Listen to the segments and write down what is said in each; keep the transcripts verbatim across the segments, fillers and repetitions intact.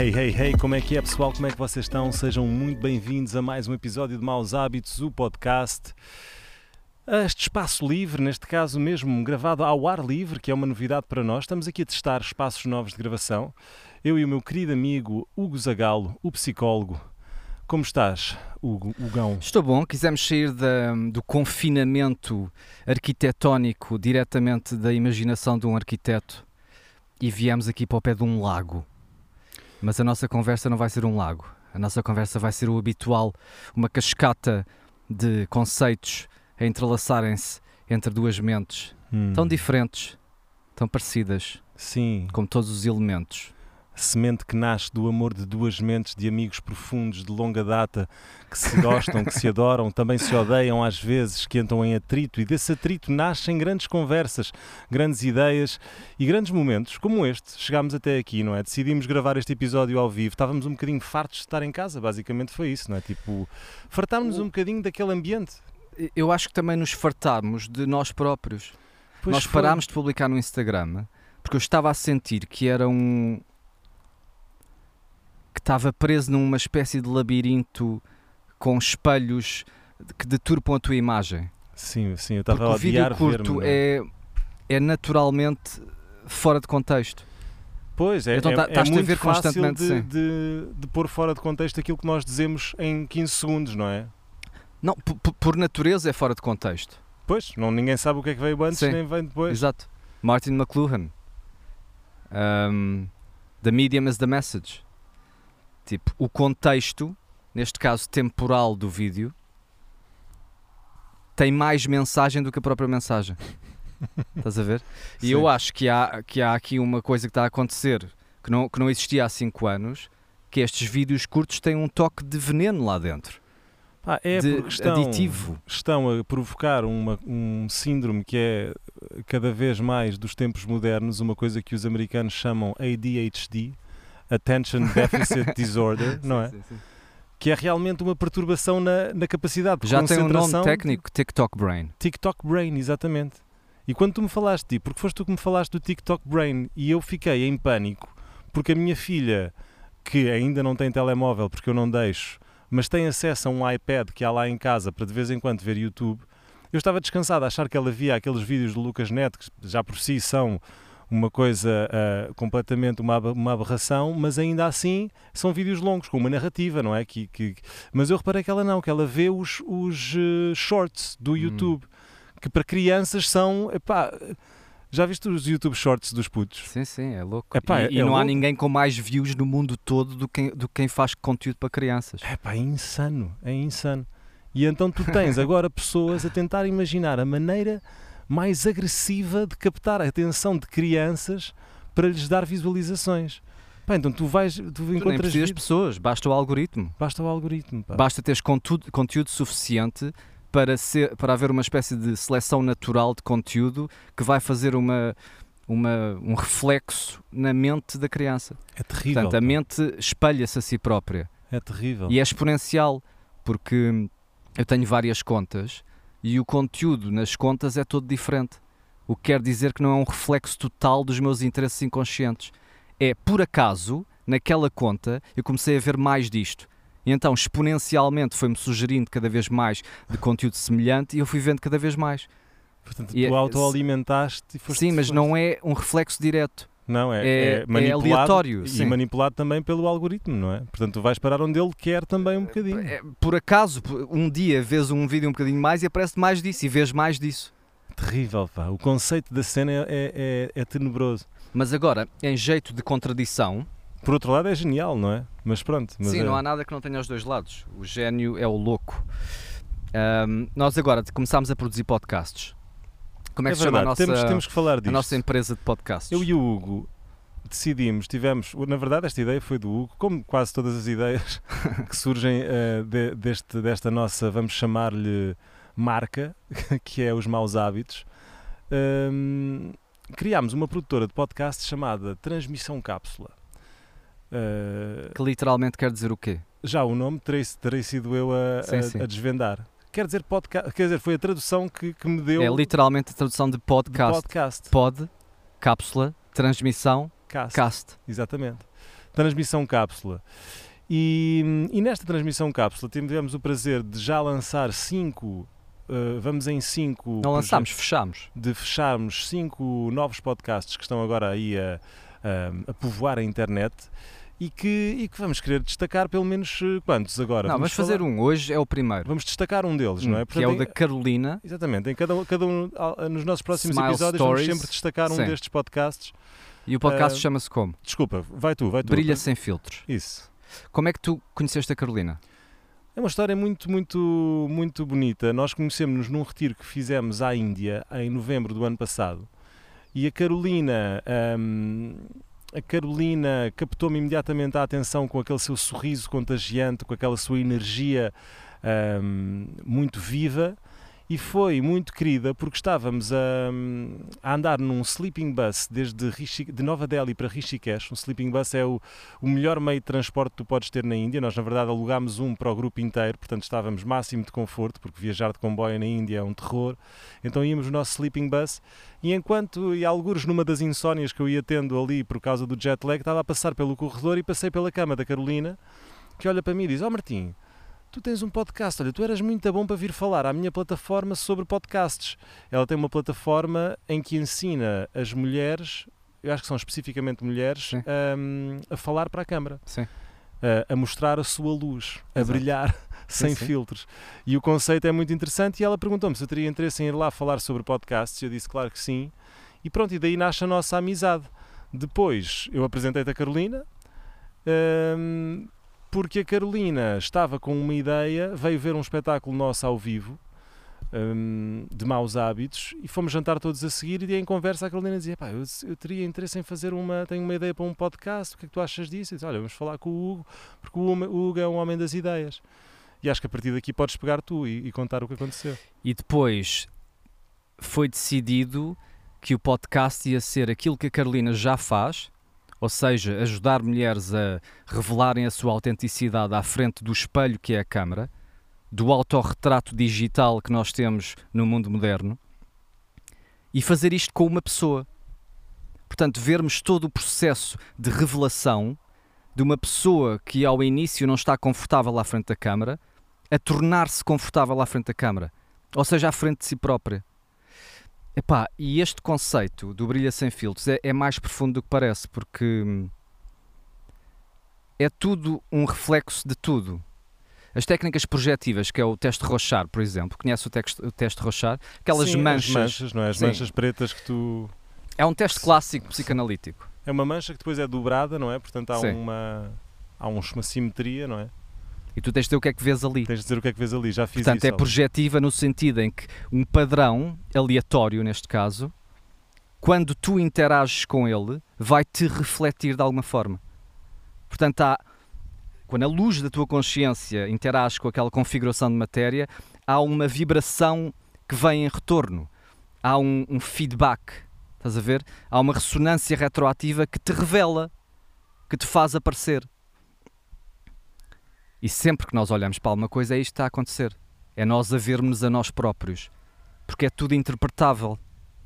Hey, hey, hey, como é que é, pessoal? Como é que vocês estão? Sejam muito bem-vindos a mais um episódio de Maus Hábitos, o podcast. Este espaço livre, neste caso mesmo gravado ao ar livre, que é uma novidade para nós. Estamos aqui a testar espaços novos de gravação. Eu e o meu querido amigo Hugo Zagalo, o psicólogo. Como estás, Hugo, Hugão? Estou bom, quisemos sair da, do confinamento arquitetónico diretamente da imaginação de um arquiteto e viemos aqui para o pé de um lago. Mas a nossa conversa não vai ser um lago, a nossa conversa vai ser o habitual, uma cascata de conceitos a entrelaçarem-se entre duas mentes, hum. tão diferentes, tão parecidas, sim, como todos os elementos. A semente que nasce do amor de duas mentes de amigos profundos de longa data, que se gostam, que se adoram, também se odeiam às vezes, que entram em atrito, e desse atrito nascem grandes conversas, grandes ideias e grandes momentos, como este. Chegámos até aqui, não é? Decidimos gravar este episódio ao vivo, estávamos um bocadinho fartos de estar em casa, basicamente foi isso, não é? Tipo, fartámos-nos um bocadinho daquele ambiente. Eu acho que também nos fartámos de nós próprios. Pois nós foi. parámos de publicar no Instagram, porque eu estava a sentir que era um... que estava preso numa espécie de labirinto com espelhos que deturpam a tua imagem. Sim, sim, eu estava a Porque o vídeo odiar curto ver-me. é, é naturalmente fora de contexto. Pois, é, Então, é, tá, é muito a ver fácil constantemente, de, sim. de, de pôr fora de contexto aquilo que nós dizemos em quinze segundos, não é? Não, p- p- por natureza é fora de contexto. Pois, não, ninguém sabe o que é que veio antes, Sim. nem vem depois. Exato. Martin McLuhan. Um, the medium is the message. Tipo, o contexto, neste caso temporal do vídeo, tem mais mensagem do que a própria mensagem. Estás a ver? E Sim. eu acho que há, que há aqui uma coisa que está a acontecer que não, que não existia há cinco anos, que estes vídeos curtos têm um toque de veneno lá dentro. Pá, é de porque estão, aditivo. estão a provocar uma, um síndrome que é cada vez mais dos tempos modernos, uma coisa que os americanos chamam A D H D, Attention Deficit Disorder, não é? Sim, sim, sim. Que é realmente uma perturbação na, na capacidade de Já tem um concentração. nome técnico, TikTok Brain. TikTok Brain, exatamente. E quando tu me falaste, tipo, porque foste tu que me falaste do TikTok Brain e eu fiquei em pânico, porque a minha filha, que ainda não tem telemóvel, porque eu não deixo, mas tem acesso a um iPad que há lá em casa para de vez em quando ver YouTube, eu estava descansado a achar que ela via aqueles vídeos do Lucas Neto, que já por si são uma coisa uh, completamente uma, uma aberração, mas ainda assim são vídeos longos, com uma narrativa, não é? Que, que, mas eu reparei que ela não, que ela vê os, os uh, shorts do YouTube, hum. que para crianças são... Epá, já viste os YouTube Shorts dos putos? Sim, sim, é louco. Epá, e é, e é não louco. há ninguém com mais views no mundo todo do que, do que quem faz conteúdo para crianças. Epá, é insano, é insano. E então tu tens agora pessoas a tentar imaginar a maneira mais agressiva de captar a atenção de crianças para lhes dar visualizações. Pá, então tu vais... Tu, Tu nem encontras precisas de vídeos, pessoas, basta o algoritmo. basta o algoritmo. Pá. Basta teres conteúdo, conteúdo suficiente para, ser, para haver uma espécie de seleção natural de conteúdo que vai fazer uma, uma, um reflexo na mente da criança. É terrível. Portanto, a pá. mente espelha-se a si própria. É terrível. E é exponencial, porque eu tenho várias contas e o conteúdo nas contas é todo diferente. O que quer dizer que não é um reflexo total dos meus interesses inconscientes. É, por acaso, naquela conta, eu comecei a ver mais disto. E então, exponencialmente, foi-me sugerindo cada vez mais de conteúdo semelhante e eu fui vendo cada vez mais. Portanto, E tu é- autoalimentaste e foste... Sim, mas foste- não é um reflexo direto. Não, é, é- é é manipulado aleatório, e sim. manipulado também pelo algoritmo, não é? Portanto, tu vais parar onde ele quer também um bocadinho. É, por acaso, um dia vês um vídeo um bocadinho mais e aparece mais disso e vês mais disso. Terrível, pá. O conceito da cena é, é, é tenebroso. Mas agora, em jeito de contradição, Por outro lado é genial, não é? Mas pronto. Mas sim, é... não há nada que não tenha os dois lados. O gênio é o louco. Ahm, nós agora começámos a produzir podcasts. Como é que É se chama a verdade, nossa, temos, temos que falar a disto. nossa empresa de podcasts? Eu e o Hugo decidimos, tivemos, na verdade esta ideia foi do Hugo, como quase todas as ideias que surgem uh, de, deste, desta nossa, vamos chamar-lhe marca, que é os Maus Hábitos. Um, criámos uma produtora de podcast chamada Transmissão Cápsula. Uh, Que literalmente quer dizer o quê? já o nome terei, terei sido eu a, Sim, a, sim. a desvendar. Quer dizer, podcast, quer dizer, foi a tradução que, que me deu É literalmente a tradução de de podcast. podcast. Pod, cápsula, transmissão, Cast. cast. Exatamente. transmissão cápsula. E, e nesta transmissão cápsula tivemos o prazer de já lançar cinco, uh, vamos em cinco... Não lançámos, fechámos. De fecharmos cinco novos podcasts que estão agora aí a, a, a povoar a internet e que, e que vamos querer destacar pelo menos quantos agora? Não, vamos vamos fazer falar... um, hoje é o primeiro. Vamos destacar um deles, hum, não é? Portanto, que é o da Carolina. Exatamente, em cada, cada um, nos nossos próximos Smile episódios Stories. vamos sempre destacar um Sim. destes podcasts. E o podcast Uh, chama-se como? Desculpa, vai tu, vai tu. Brilha Sem Filtros. Isso. Como é que tu conheceste a Carolina? É uma história muito, muito, muito bonita. Nós conhecemos-nos num retiro que fizemos à Índia em novembro do ano passado e a Carolina, hum, a Carolina captou-me imediatamente a atenção com aquele seu sorriso contagiante, com aquela sua energia hum, muito viva. E foi muito querida porque estávamos a, a andar num sleeping bus desde Rishi, de Nova Delhi para Rishikesh. Um sleeping bus é o, o melhor meio de transporte que tu podes ter na Índia. Nós, na verdade, alugámos um para o grupo inteiro, portanto estávamos máximo de conforto, porque viajar de comboio na Índia é um terror. Então íamos no nosso sleeping bus e enquanto, e algures numa das insónias que eu ia tendo ali por causa do jet lag, estava a passar pelo corredor e passei pela cama da Carolina, que olha para mim e diz: ó Martim, tu tens um podcast, olha, tu eras muito bom para vir falar à minha plataforma sobre podcasts. Ela tem uma plataforma em que ensina as mulheres, eu acho que são especificamente mulheres, um, a falar para a câmara. Sim. A, a mostrar a sua luz, a Exato. brilhar sem sim. filtros. E o conceito é muito interessante e ela perguntou-me se eu teria interesse em ir lá falar sobre podcasts. Eu disse claro que sim. E pronto, e daí nasce a nossa amizade. Depois eu apresentei-te a Carolina, um, porque a Carolina estava com uma ideia, veio ver um espetáculo nosso ao vivo, um, de Maus Hábitos, e fomos jantar todos a seguir, e em conversa a Carolina dizia: pá, eu, eu teria interesse em fazer uma, tenho uma ideia para um podcast, o que é que tu achas disso? Eu disse: olha, vamos falar com o Hugo, porque o Hugo é um homem das ideias. E acho que a partir daqui podes pegar tu e, e contar o que aconteceu. E depois foi decidido que o podcast ia ser aquilo que a Carolina já faz, ou seja, ajudar mulheres a revelarem a sua autenticidade à frente do espelho que é a câmara, do autorretrato digital que nós temos no mundo moderno, e fazer isto com uma pessoa. Portanto, vermos todo o processo de revelação de uma pessoa que ao início não está confortável à frente da câmara, a tornar-se confortável à frente da câmara, ou seja, à frente de si própria. Epá, e este conceito do Brilha Sem Filtros é, é mais profundo do que parece, porque é tudo um reflexo de tudo. As técnicas projetivas, que é o teste Rorschach, por exemplo, conhece o, texto, o teste Rorschach? Aquelas Sim, manchas, as manchas, não é? As Sim. manchas pretas que tu... É um teste clássico psicanalítico. É uma mancha que depois é dobrada, não é? Portanto há, Sim. uma, há um, uma simetria, não é? E tu tens de dizer o que é que vês ali. Tens de dizer o que é que vês ali, já fiz Portanto, isso. é ali. projetiva no sentido em que um padrão aleatório, neste caso, quando tu interages com ele, vai-te refletir de alguma forma. Portanto, há, quando a luz da tua consciência interage com aquela configuração de matéria, há uma vibração que vem em retorno. Há um, um feedback, estás a ver? Há uma ressonância retroativa que te revela, que te faz aparecer. E sempre que nós olhamos para alguma coisa, é isto que está a acontecer. É nós a vermos a nós próprios. Porque é tudo interpretável.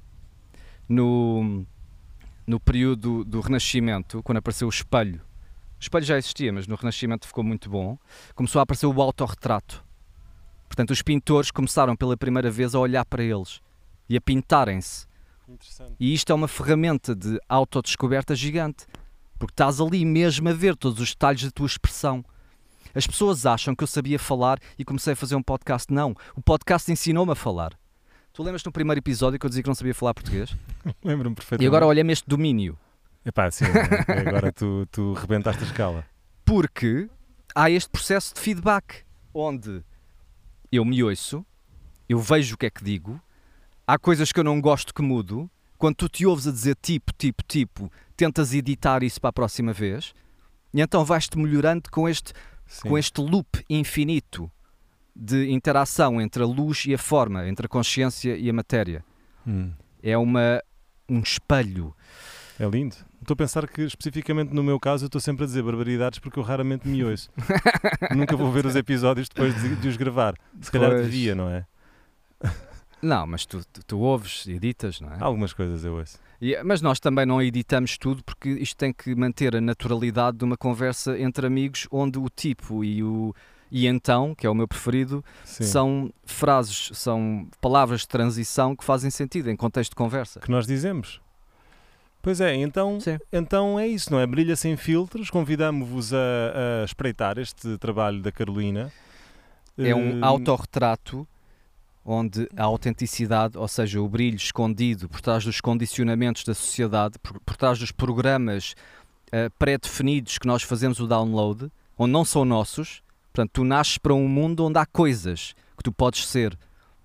No, no período do Renascimento, quando apareceu o espelho, o espelho já existia, mas no Renascimento ficou muito bom, começou a aparecer o autorretrato. Portanto, os pintores começaram pela primeira vez a olhar para eles e a pintarem-se. E isto é uma ferramenta de autodescoberta gigante, porque estás ali mesmo a ver todos os detalhes da tua expressão. As pessoas acham que eu sabia falar e comecei a fazer um podcast. Não, o podcast ensinou-me a falar. Tu lembras-te no primeiro episódio que eu dizia que não sabia falar português? Lembro-me perfeitamente. E agora olha-me este domínio. Epá, sim, agora tu, tu rebentaste a escala. Porque há este processo de feedback, onde eu me ouço, eu vejo o que é que digo, há coisas que eu não gosto que mudo, quando tu te ouves a dizer tipo, tipo, tipo, tentas editar isso para a próxima vez, e então vais-te melhorando com este, com este loop infinito de interação entre a luz e a forma, entre a consciência e a matéria. Hum. É uma, um espelho. É lindo. Estou a pensar que, especificamente no meu caso, eu estou sempre a dizer barbaridades porque eu raramente me ouço. Nunca vou ver os episódios depois de, de os gravar. Se calhar Pois. devia, não é? Não, mas tu, tu, tu ouves, editas, não é? Algumas coisas eu ouço. E, mas nós também não editamos tudo porque isto tem que manter a naturalidade de uma conversa entre amigos onde o tipo e o e então, que é o meu preferido, Sim. são frases, são palavras de transição que fazem sentido em contexto de conversa. Que nós dizemos. Pois é, então, então é isso, não é? Brilha Sem Filtros, convidamos-vos a, a espreitar este trabalho da Carolina. É um uh... autorretrato onde a autenticidade, ou seja, o brilho escondido por trás dos condicionamentos da sociedade, por, por trás dos programas uh, pré-definidos que nós fazemos o download, onde não são nossos. Portanto, tu nasces para um mundo onde há coisas que tu podes ser.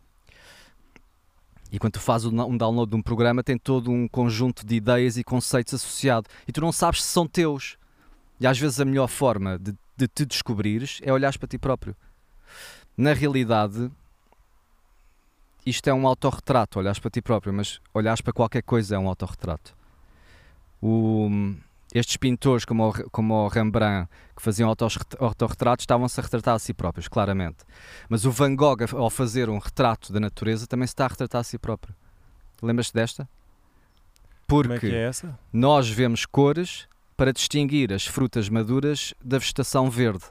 E quando tu fazes um download de um programa, tem todo um conjunto de ideias e conceitos associado. E tu não sabes se são teus. E às vezes a melhor forma de, de te descobrires é olhares para ti próprio. Na realidade, isto é um autorretrato, olhares para ti próprio, mas olhares para qualquer coisa é um autorretrato. O... Estes pintores, como o, como o Rembrandt, que faziam autorretratos, estavam-se a retratar a si próprios, claramente. Mas o Van Gogh, ao fazer um retrato da natureza, também se está a retratar a si próprio. Lembras-te desta? Porque Como é que é essa? Nós vemos cores para distinguir as frutas maduras da vegetação verde.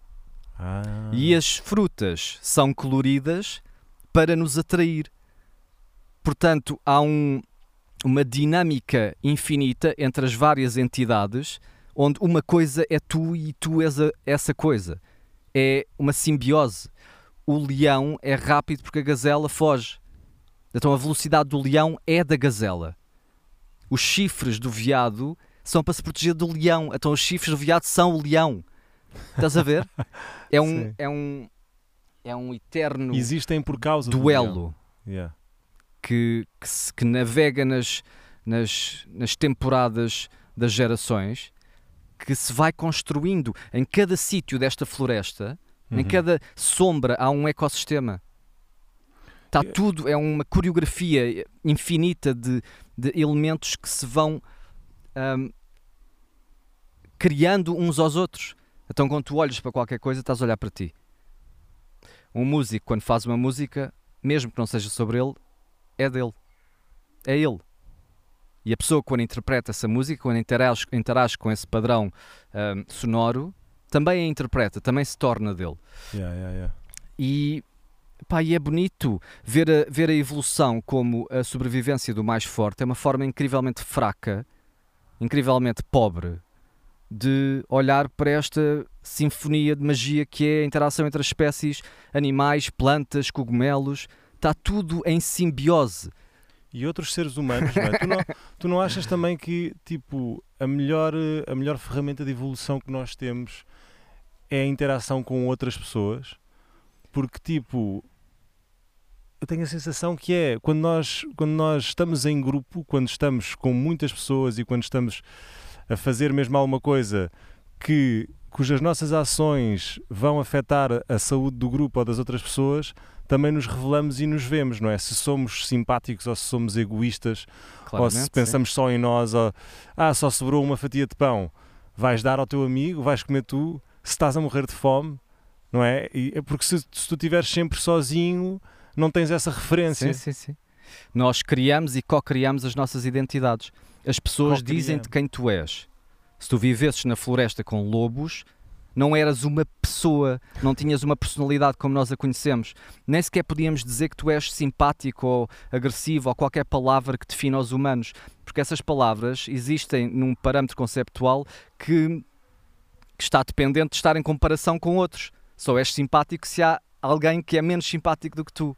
Ah. E as frutas são coloridas para nos atrair. Portanto, há um... uma dinâmica infinita entre as várias entidades, onde uma coisa é tu e tu és a, essa coisa. É uma simbiose. O leão é rápido porque a gazela foge. Então a velocidade do leão é da gazela. Os chifres do veado são para se proteger do leão. Então os chifres do veado são o leão. Estás a ver? É um, é um, é um eterno Existem por causa duelo. do leão. Yeah. Que, que, se, que navega nas, nas, nas temporadas das gerações, que se vai construindo em cada sítio desta floresta, uhum. em cada sombra há um ecossistema. Está yeah. tudo, é uma coreografia infinita de, de elementos que se vão um, criando uns aos outros. Então quando tu olhas para qualquer coisa, estás a olhar para ti. Um músico, quando faz uma música, mesmo que não seja sobre ele, é dele. É ele. E a pessoa, quando interpreta essa música, quando interage, interage com esse padrão um, sonoro, também a interpreta, também se torna dele. Yeah, yeah, yeah. E, pá, e é bonito ver a, ver a evolução como a sobrevivência do mais forte é uma forma incrivelmente fraca, incrivelmente pobre, de olhar para esta sinfonia de magia que é a interação entre as espécies, animais, plantas, cogumelos. Está tudo em simbiose. E outros seres humanos, não é? tu, não, tu não achas também que tipo, a, melhor, a melhor ferramenta de evolução que nós temos é a interação com outras pessoas? Porque, tipo, eu tenho a sensação que é, quando nós, quando nós estamos em grupo, quando estamos com muitas pessoas e quando estamos a fazer mesmo alguma coisa que, cujas nossas ações vão afetar a saúde do grupo ou das outras pessoas, também nos revelamos e nos vemos, não é? Se somos simpáticos ou se somos egoístas, claramente, ou se pensamos sim. só em nós, ou ah, só sobrou uma fatia de pão, vais dar ao teu amigo, vais comer tu, se estás a morrer de fome, não é? E é porque se, se tu estiveres sempre sozinho, não tens essa referência. Sim, sim, sim. Nós criamos e co-criamos as nossas identidades. As pessoas dizem-te quem tu és. Se tu vivesses na floresta com lobos, não eras uma pessoa, não tinhas uma personalidade como nós a conhecemos. Nem sequer podíamos dizer que tu és simpático ou agressivo ou qualquer palavra que defina os humanos, porque essas palavras existem num parâmetro conceptual que, que está dependente de estar em comparação com outros. Só és simpático se há alguém que é menos simpático do que tu.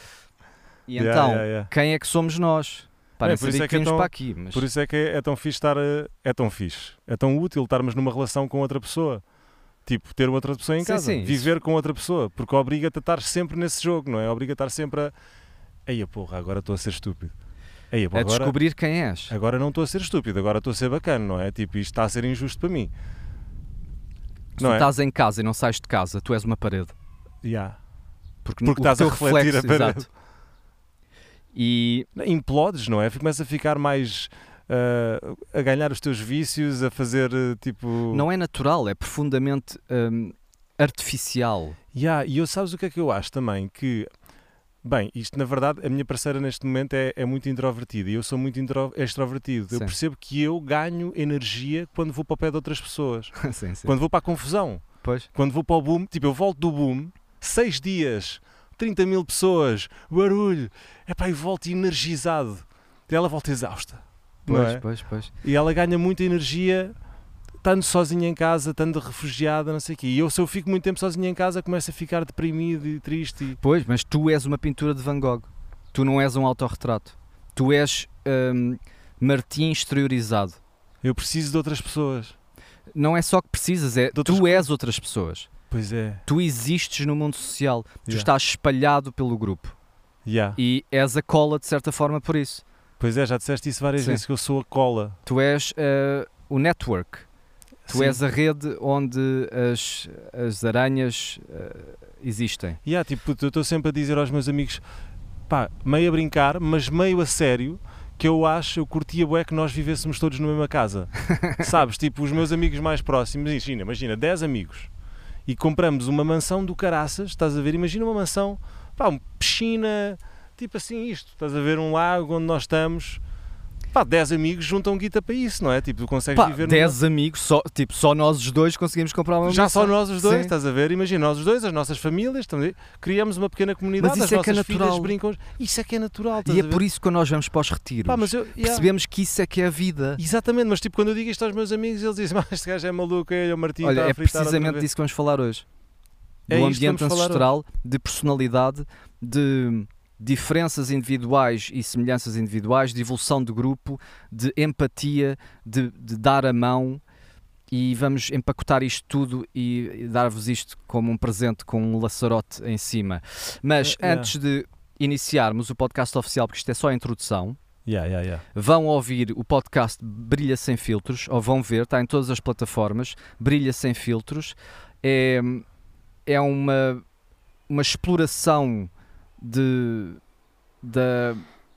E yeah, então, yeah, yeah. quem é que somos nós? Para é, por, isso é que é tão, para aqui, mas... por isso é que é, é tão fixe estar a, é tão fixe, é tão útil estarmos numa relação com outra pessoa. Tipo, ter outra pessoa em casa, sim, sim, viver isso. com outra pessoa, porque obriga-te a estar sempre nesse jogo, não é? Obriga-te a estar sempre a... Eia porra, agora estou a ser estúpido. Eia, porra, a agora... descobrir quem és. Agora não estou a ser estúpido, agora estou a ser bacana, não é? Tipo, isto está a ser injusto para mim. Se não tu é? estás em casa e não sais de casa, tu és uma parede. Yeah. Porque, porque estás a refletir reflexo, a parede. Exato. E... Implodes, não é? Começa a ficar mais... Uh, a ganhar os teus vícios, a fazer uh, tipo... Não é natural, é profundamente um, artificial. Yeah, e eu sabes o que é que eu acho também? Que Bem, isto na verdade, a minha parceira neste momento é, é muito introvertida e eu sou muito intro, extrovertido. Sim. Eu percebo que eu ganho energia quando vou para o pé de outras pessoas. sim, sim. Quando vou para a confusão. Pois. Quando vou para o boom, tipo, eu volto do boom, seis dias, trinta mil pessoas, barulho, epá, e volto energizado. E ela volta exausta. Pois, não é? pois, pois. E ela ganha muita energia estando sozinha em casa, estando refugiada, não sei o quê. E eu, se eu fico muito tempo sozinha em casa, começo a ficar deprimido e triste. E... Pois, mas tu és uma pintura de Van Gogh. Tu não és um autorretrato. Tu és hum, Martim exteriorizado. Eu preciso de outras pessoas. Não é só que precisas, é outras tu és outras pessoas. Pois é. Tu existes no mundo social. Tu Yeah. estás espalhado pelo grupo. Yeah. E és a cola, de certa forma, por isso. Pois é, já disseste isso várias Sim. vezes, que eu sou a cola. Tu és uh, o network. Tu Sim. és a rede onde as, as aranhas uh, existem. Yeah, tipo, eu estou sempre a dizer aos meus amigos, pá, meio a brincar, mas meio a sério, que eu acho, eu curtia bué que nós vivêssemos todos na mesma casa. Sabes, tipo, os meus amigos mais próximos, imagina, imagina, dez amigos, e compramos uma mansão do caraças, estás a ver, imagina uma mansão, pá, uma piscina, tipo assim isto, estás a ver, um lago onde nós estamos, pá, dez amigos juntam guita para isso, não é? Tipo, tu consegues Pá, viver dez amigos, só, tipo, só nós os dois conseguimos comprar uma já mansão. só nós os dois, Sim. estás a ver? Imagina, nós os dois, as nossas famílias, estamos a ver? Criamos uma pequena comunidade, Mas isso as é que é nossas natural. filhas brincam, isso é que é natural, estás E a é ver? por isso que quando nós vamos para os retiros, Pá, mas eu, yeah. percebemos que isso é que é a vida. Exatamente, mas tipo, quando eu digo isto aos meus amigos, eles dizem, mas este gajo é maluco, ele é o Martim, Olha, está é a fritar outra precisamente vez." disso que vamos falar hoje. É Do isto que ambiente vamos falar ancestral, de personalidade, de diferenças individuais e semelhanças individuais, de evolução de grupo, de empatia, de, de dar a mão, e vamos empacotar isto tudo e, e dar-vos isto como um presente com um laçarote em cima. Mas É, yeah. antes de iniciarmos o podcast oficial, porque isto é só a introdução, Yeah, yeah, yeah. vão ouvir o podcast Brilha Sem Filtros, ou vão ver, está em todas as plataformas, Brilha Sem Filtros. É, é uma, uma exploração de, da,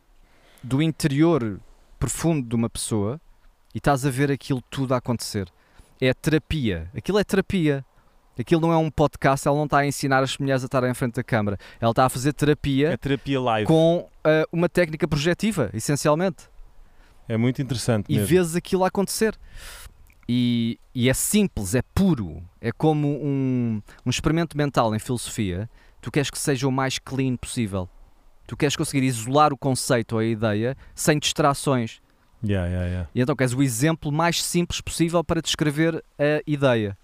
do interior profundo de uma pessoa, e estás a ver aquilo tudo a acontecer. É terapia. Aquilo é terapia. Aquilo não é um podcast, ela não está a ensinar as mulheres a estarem em frente da câmara. Ela está a fazer terapia, É terapia live. com uh, uma técnica projetiva, essencialmente. É muito interessante E mesmo. vês aquilo a acontecer. E, e é simples, é puro. É como um, um experimento mental em filosofia. Tu queres que seja o mais clean possível. Tu queres conseguir isolar o conceito ou a ideia sem distrações. Yeah, yeah, yeah. E então queres o exemplo mais simples possível para descrever a ideia.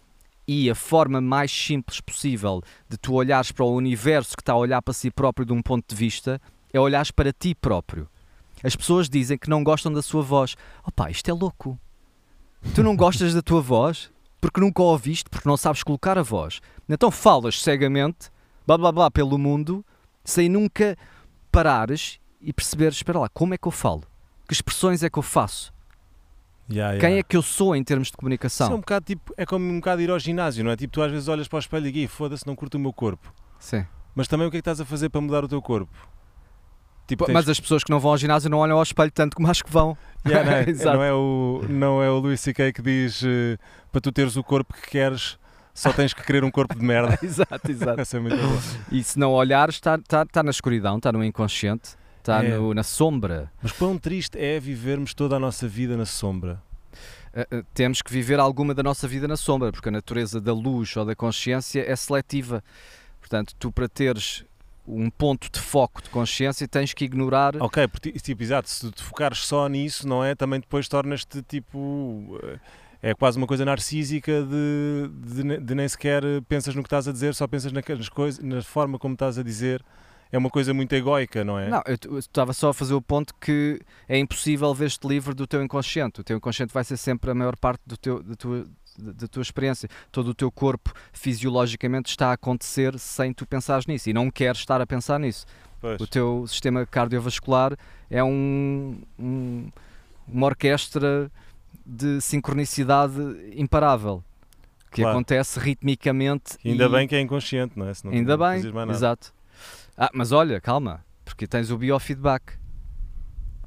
E a forma mais simples possível de tu olhares para o universo que está a olhar para si próprio de um ponto de vista é olhares para ti próprio. As pessoas dizem que não gostam da sua voz. Opá, isto é louco. Tu não gostas da tua voz porque nunca a ouviste, porque não sabes colocar a voz. Então falas cegamente, blá blá blá, pelo mundo, sem nunca parares e perceberes, espera lá, como é que eu falo? Que expressões é que eu faço? Yeah, yeah. Quem é que eu sou em termos de Isso é comunicação? um bocado tipo, é como um bocado ir ao ginásio, não é? Tipo, tu às vezes olhas para o espelho e diz, foda-se, não curto o meu corpo. Sim. Mas também o que é que estás a fazer para mudar o teu corpo? Tipo, Pô, tens- Mas as pessoas que não vão ao ginásio não olham ao espelho tanto como as que vão. Yeah, não, é, Exato. não, é o, não é o Louis C K que diz eh, para tu teres o corpo que queres, só tens que querer um corpo de merda. Exato, exato. Essa é muito boa. E se não olhares, está tá, tá na escuridão, está no inconsciente, está É. no- na sombra. Mas quão triste é vivermos toda a nossa vida na sombra. Uh, uh, temos que viver alguma da nossa vida na sombra, porque a natureza da luz ou da consciência é seletiva. Portanto, tu para teres um ponto de foco de consciência tens que ignorar... Ok, porque, tipo, exato, se tu te focares só nisso, não é? Também depois tornas-te tipo. eh, É quase uma coisa narcísica de, de, ne- de nem sequer pensas no que estás a dizer, só pensas nas coisas, na forma como estás a dizer. É uma coisa muito egoica, não é? Não, eu eu estava só a fazer o ponto que é impossível ver-te livre do teu inconsciente. O teu inconsciente vai ser sempre a maior parte do teu, da, tua, da, da tua experiência. Todo o teu corpo fisiologicamente está a acontecer sem tu pensares nisso e não queres estar a pensar nisso. Pois. O teu sistema cardiovascular é um, um- uma orquestra de sincronicidade imparável que Claro. acontece ritmicamente. Ainda e... bem que é inconsciente, não é? Senão Ainda não bem, fazes mais nada. exato. Ah, mas olha, calma, porque tens o biofeedback.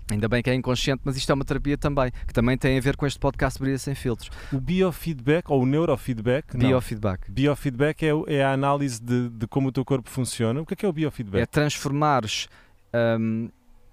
Ainda bem que é inconsciente, mas isto é uma terapia também, que também tem a ver com este podcast Brilha Sem Filtros. O biofeedback, ou o neurofeedback, não. Biofeedback. Biofeedback é, é a análise de, de como o teu corpo funciona. O que é que é o biofeedback? É transformares hum,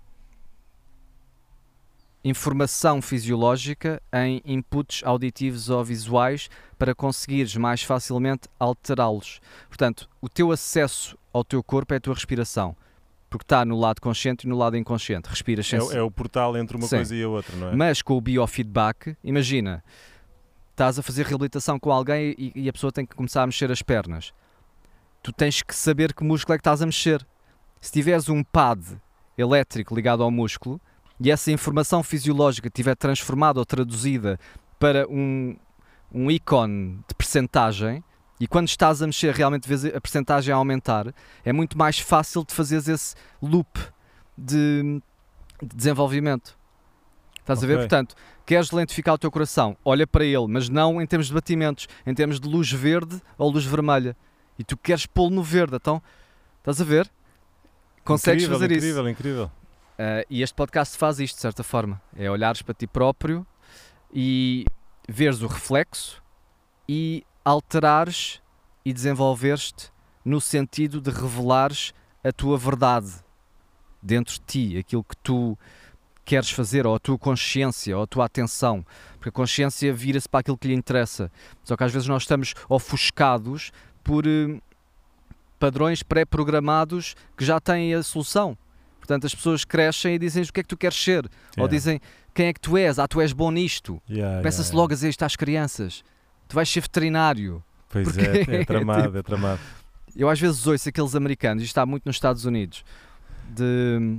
informação fisiológica em inputs auditivos ou visuais para conseguires mais facilmente alterá-los. Portanto, o teu acesso ao teu corpo é a tua respiração. Porque está no lado consciente e no lado inconsciente. Respiras sem... É, é o portal entre uma Sim. coisa e a outra, não é? Mas com o biofeedback, imagina, estás a fazer reabilitação com alguém e, e a pessoa tem que começar a mexer as pernas. Tu tens que saber que músculo é que estás a mexer. Se tiveres um pad elétrico ligado ao músculo e essa informação fisiológica estiver transformada ou traduzida para um, um ícone de percentagem, e quando estás a mexer realmente vês a percentagem a aumentar, é muito mais fácil de fazeres esse loop de, de desenvolvimento. Estás okay. a ver? Portanto, queres lentificar o teu coração, olha para ele, mas não em termos de batimentos, em termos de luz verde ou luz vermelha. E tu queres pô-lo no verde, então, estás a ver? Consegues incrível, fazer incrível, isso. Incrível, incrível. Uh, e este podcast faz isto, de certa forma. É olhares para ti próprio e veres o reflexo e alterares e desenvolveres-te no sentido de revelares a tua verdade dentro de ti, aquilo que tu queres fazer, ou a tua consciência, ou a tua atenção, porque a consciência vira-se para aquilo que lhe interessa, só que às vezes nós estamos ofuscados por uh, padrões pré-programados que já têm a solução. Portanto, as pessoas crescem e dizem o que é que tu queres ser, yeah. ou dizem quem é que tu és, ah, tu és bom nisto, yeah, começa-se yeah, logo yeah. a dizer isto às crianças. Tu vais ser veterinário. Pois é, é tramado, tipo, é tramado. Eu às vezes ouço aqueles americanos, isto está muito nos Estados Unidos, de,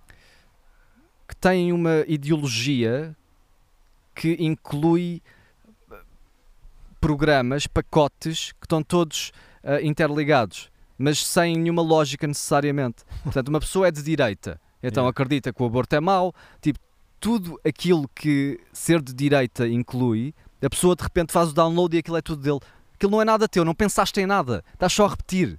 que têm uma ideologia que inclui programas, pacotes, que estão todos uh, interligados, mas sem nenhuma lógica necessariamente. Portanto, uma pessoa é de direita, então yeah. acredita que o aborto é mau, tipo, tudo aquilo que ser de direita inclui, a pessoa de repente faz o download e aquilo é tudo dele. Aquilo não é nada teu, não pensaste em nada, estás só a repetir.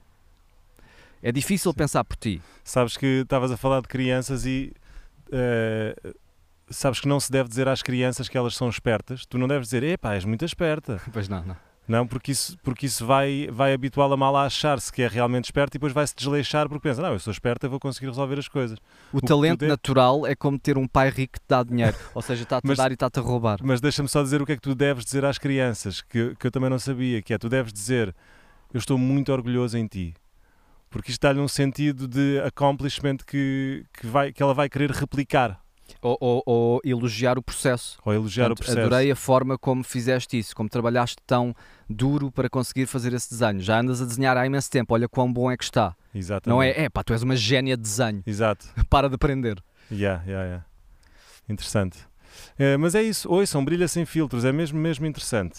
É difícil Sim. pensar por ti. Sabes que estavas a falar de crianças e uh, sabes que não se deve dizer às crianças que elas são espertas. Tu não deves dizer, epá, és muito esperta. Pois não, não. Não, porque isso, porque isso vai, vai habituá-la mal a achar-se que é realmente esperta e depois vai-se desleixar porque pensa, não, eu sou esperta, eu vou conseguir resolver as coisas. O, o talento de... natural é como ter um pai rico que te dá dinheiro, ou seja, está-te a dar e está-te a roubar. Mas deixa-me só dizer o que é que tu deves dizer às crianças, que, que eu também não sabia, que é, tu deves dizer, eu estou muito orgulhoso em ti, porque isto dá-lhe um sentido de accomplishment que, que, vai, que ela vai querer replicar. Ou, ou, ou elogiar o processo. Ou elogiar Portanto, o processo. Adorei a forma como fizeste isso, como trabalhaste tão duro para conseguir fazer esse desenho. Já andas a desenhar há imenso tempo, olha quão bom é que está. Exatamente. Não é, é pá, tu és uma génia de desenho. Exato. Para de aprender. Yeah, yeah, yeah. Interessante. É, mas é isso, ouçam, Brilha Sem Filtros, é mesmo, mesmo interessante.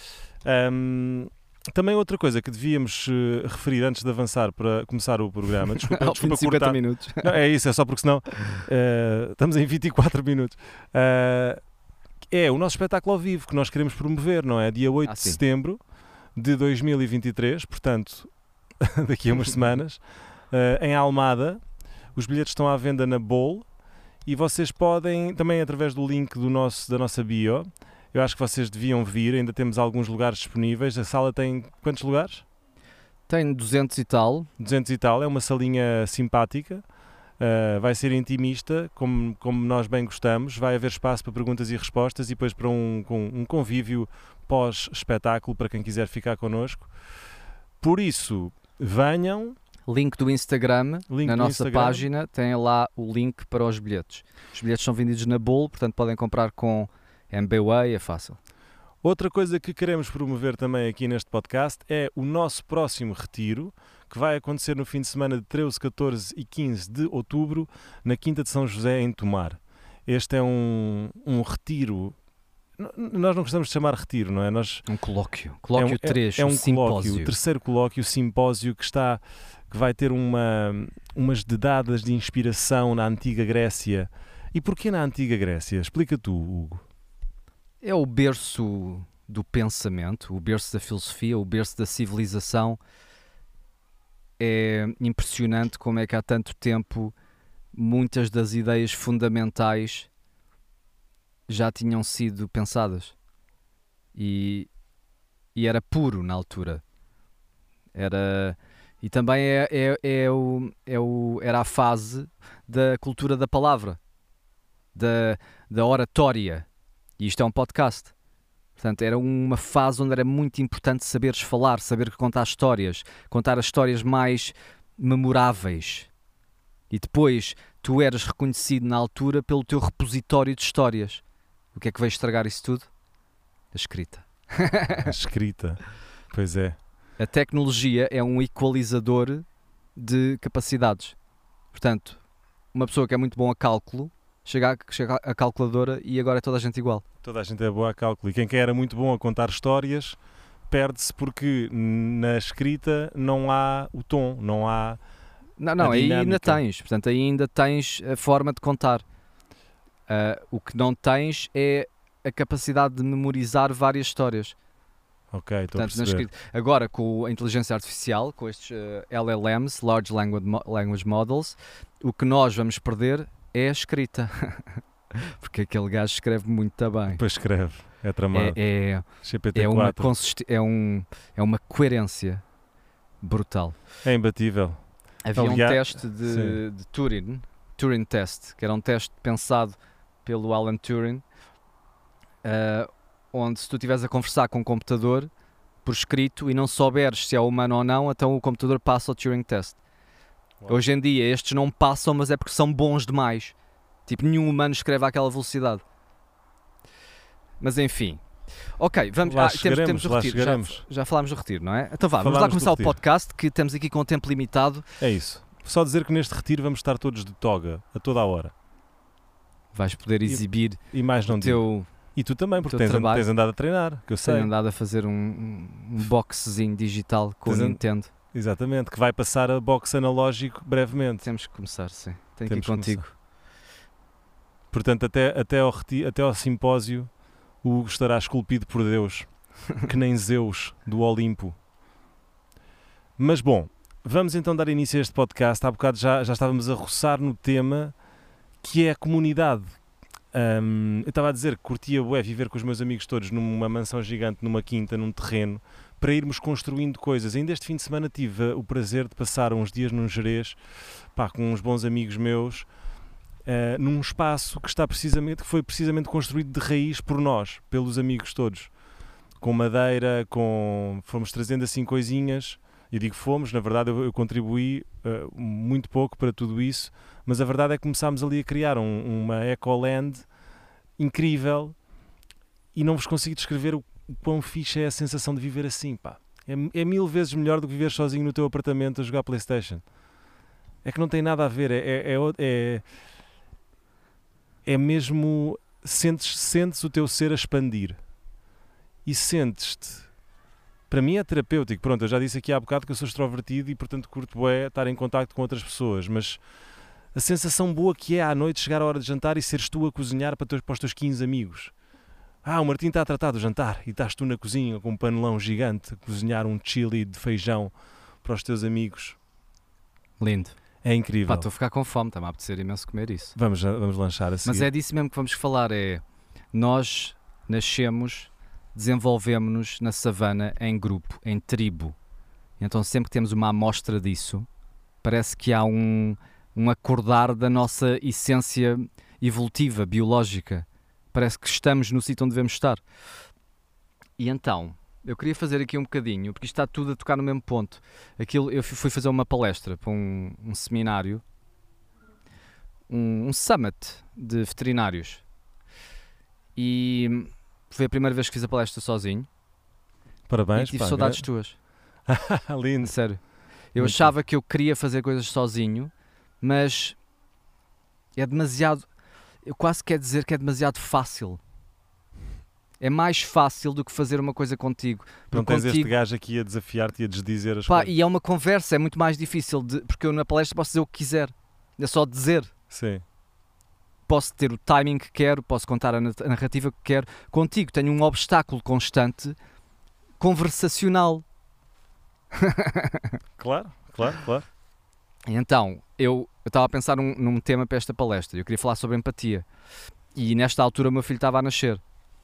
Um, também outra coisa que devíamos uh, referir antes de avançar para começar o programa, desculpa, desculpa cortar. minutos. Não, é isso, é só porque senão uh, estamos em vinte e quatro minutos. Uh, é o nosso espetáculo ao vivo que nós queremos promover, não é? Dia oito ah, de setembro de dois mil e vinte e três, portanto, daqui a umas semanas, uh, em Almada. Os bilhetes estão à venda na Bol e vocês podem, também através do link do nosso, da nossa bio, eu acho que vocês deviam vir, ainda temos alguns lugares disponíveis. A sala tem quantos lugares? Tem duzentos e tal. duzentos e tal, é uma salinha simpática, uh, vai ser intimista, como, como nós bem gostamos, vai haver espaço para perguntas e respostas e depois para um, um convívio pós-espetáculo para quem quiser ficar connosco. Por isso, venham. Link do Instagram, link na do nossa Instagram. página, tem lá o link para os bilhetes. Os bilhetes são vendidos na Bol, portanto podem comprar com M B Way, é fácil. Outra coisa que queremos promover também aqui neste podcast é o nosso próximo retiro, que vai acontecer no fim de semana de treze, catorze e quinze de outubro, na Quinta de São José, em Tomar. Este é um, um retiro, nós não gostamos de chamar retiro, não é? Nós, um colóquio, colóquio é, três, é, é um simpósio. colóquio, o terceiro colóquio, simpósio, que, está, que vai ter uma, umas dedadas de inspiração na antiga Grécia. E porquê na antiga Grécia? Explica tu, Hugo. É o berço do pensamento, o berço da filosofia, o berço da civilização. É impressionante como é que há tanto tempo muitas das ideias fundamentais já tinham sido pensadas e, e era puro na altura. Era, e também é, é, é o, é o, era a fase da cultura da palavra, da, da oratória, e isto é um podcast. Portanto, era uma fase onde era muito importante saberes falar, saber contar histórias, contar as histórias mais memoráveis. E depois tu eras reconhecido na altura pelo teu repositório de histórias. O que é que veio estragar isso tudo? A escrita. A escrita, pois é. A tecnologia é um equalizador de capacidades. Portanto, uma pessoa que é muito bom a cálculo, chega à, chega à calculadora e agora é toda a gente igual. Toda a gente é boa a cálculo. E quem que era muito bom a contar histórias perde-se porque na escrita não há o tom, não há Não, não, a aí dinâmica. ainda tens. Portanto, aí ainda tens a forma de contar. Uh, o que não tens é a capacidade de memorizar várias histórias. Ok, estou Portanto, a na perceber. escrita. Agora, com a inteligência artificial, com estes uh, L L Ms, Large Language, Mo- Language Models, o que nós vamos perder é a escrita. Porque aquele gajo escreve muito bem. Depois escreve, é tramado. É, é, G P T é, uma quatro. consisti- é, um, é uma coerência brutal. É imbatível. Havia Aliás, um teste de, de Turing, Turing Test, que era um teste pensado pelo Alan Turing, uh, onde se tu estiveres a conversar com um computador por escrito e não souberes se é humano ou não, então o computador passa o Turing Test. Uau. Hoje em dia estes não passam, mas é porque são bons demais. Tipo, nenhum humano escreve àquela velocidade. Mas enfim. Ok, vamos, Lá ah, temos, chegaremos, temos o lá retiro. Já, chegaremos. já falámos do retiro, não é? Então vá, vamos lá Falámos do começar o retiro. podcast, que estamos aqui com o tempo limitado. É isso. Só dizer que neste retiro vamos estar todos de toga, a toda a hora. Vais poder exibir E mais não o digo. teu... E tu também, porque teu tens, trabalho. tens andado a treinar, que eu sei. Tenho andado a fazer um, um, um boxezinho digital com Tens o an- Nintendo. Exatamente, que vai passar a box analógico brevemente. Temos que começar, sim. Tenho Temos que ir que contigo. Portanto, até, até, ao, reti- até ao simpósio, o Hugo estará esculpido por Deus, que nem Zeus do Olimpo. Mas bom, vamos então dar início a este podcast. Há bocado já, já estávamos a roçar no tema que é a comunidade. Hum, eu estava a dizer que curtia bué viver com os meus amigos todos numa mansão gigante, numa quinta, num terreno, para irmos construindo coisas. Ainda este fim de semana tive o prazer de passar uns dias num Gerês, pá, com uns bons amigos meus, Uh, num espaço que está precisamente, que foi precisamente construído de raiz por nós, pelos amigos todos, com madeira, com fomos trazendo assim coisinhas, e digo fomos, na verdade eu, eu contribuí uh, muito pouco para tudo isso, mas a verdade é que começámos ali a criar um, uma ecoland incrível e não vos consigo descrever o, o quão fixe é a sensação de viver assim, pá. É, é mil vezes melhor do que viver sozinho no teu apartamento a jogar PlayStation. É que não tem nada a ver, é, é, é, é é mesmo, sentes, sentes o teu ser a expandir e sentes-te, para mim é terapêutico. Pronto, eu já disse aqui há bocado que eu sou extrovertido e portanto curto bué estar em contacto com outras pessoas, mas a sensação boa que é à noite chegar à hora de jantar e seres tu a cozinhar para, teus, para os teus quinze amigos. Ah, o Martim está a tratar do jantar e estás tu na cozinha com um panelão gigante a cozinhar um chili de feijão para os teus amigos. Lindo. É incrível. Pá, estou a ficar com fome, está-me a apetecer imenso comer isso. Vamos, vamos lanchar a seguir. Mas é disso mesmo que vamos falar, é nós nascemos, desenvolvemos-nos na savana em grupo, em tribo. Então sempre que temos uma amostra disso, parece que há um, um acordar da nossa essência evolutiva, biológica. Parece que estamos no sítio onde devemos estar. E então, eu queria fazer aqui um bocadinho, porque isto está tudo a tocar no mesmo ponto. Aquilo, eu fui fazer uma palestra para um, um seminário, um, um summit de veterinários. E foi a primeira vez que fiz a palestra sozinho. Parabéns, e tive pá, saudades gra- tuas. Lindo. Sério. Eu Muito achava que eu queria fazer coisas sozinho, mas é demasiado... Eu quase quero dizer que é demasiado fácil. É mais fácil do que fazer uma coisa contigo. Não Porque tens este contigo, gajo aqui a desafiar-te e a desdizer as pá, coisas. e é uma conversa, é muito mais difícil, de, porque eu na palestra posso dizer o que quiser. É só dizer. Sim. Posso ter o timing que quero, posso contar a na- a narrativa que quero. Contigo tenho um obstáculo constante conversacional. Claro, claro, claro. Então, eu estava a pensar num, num tema para esta palestra. Eu queria falar sobre empatia. E nesta altura o meu filho estava a nascer.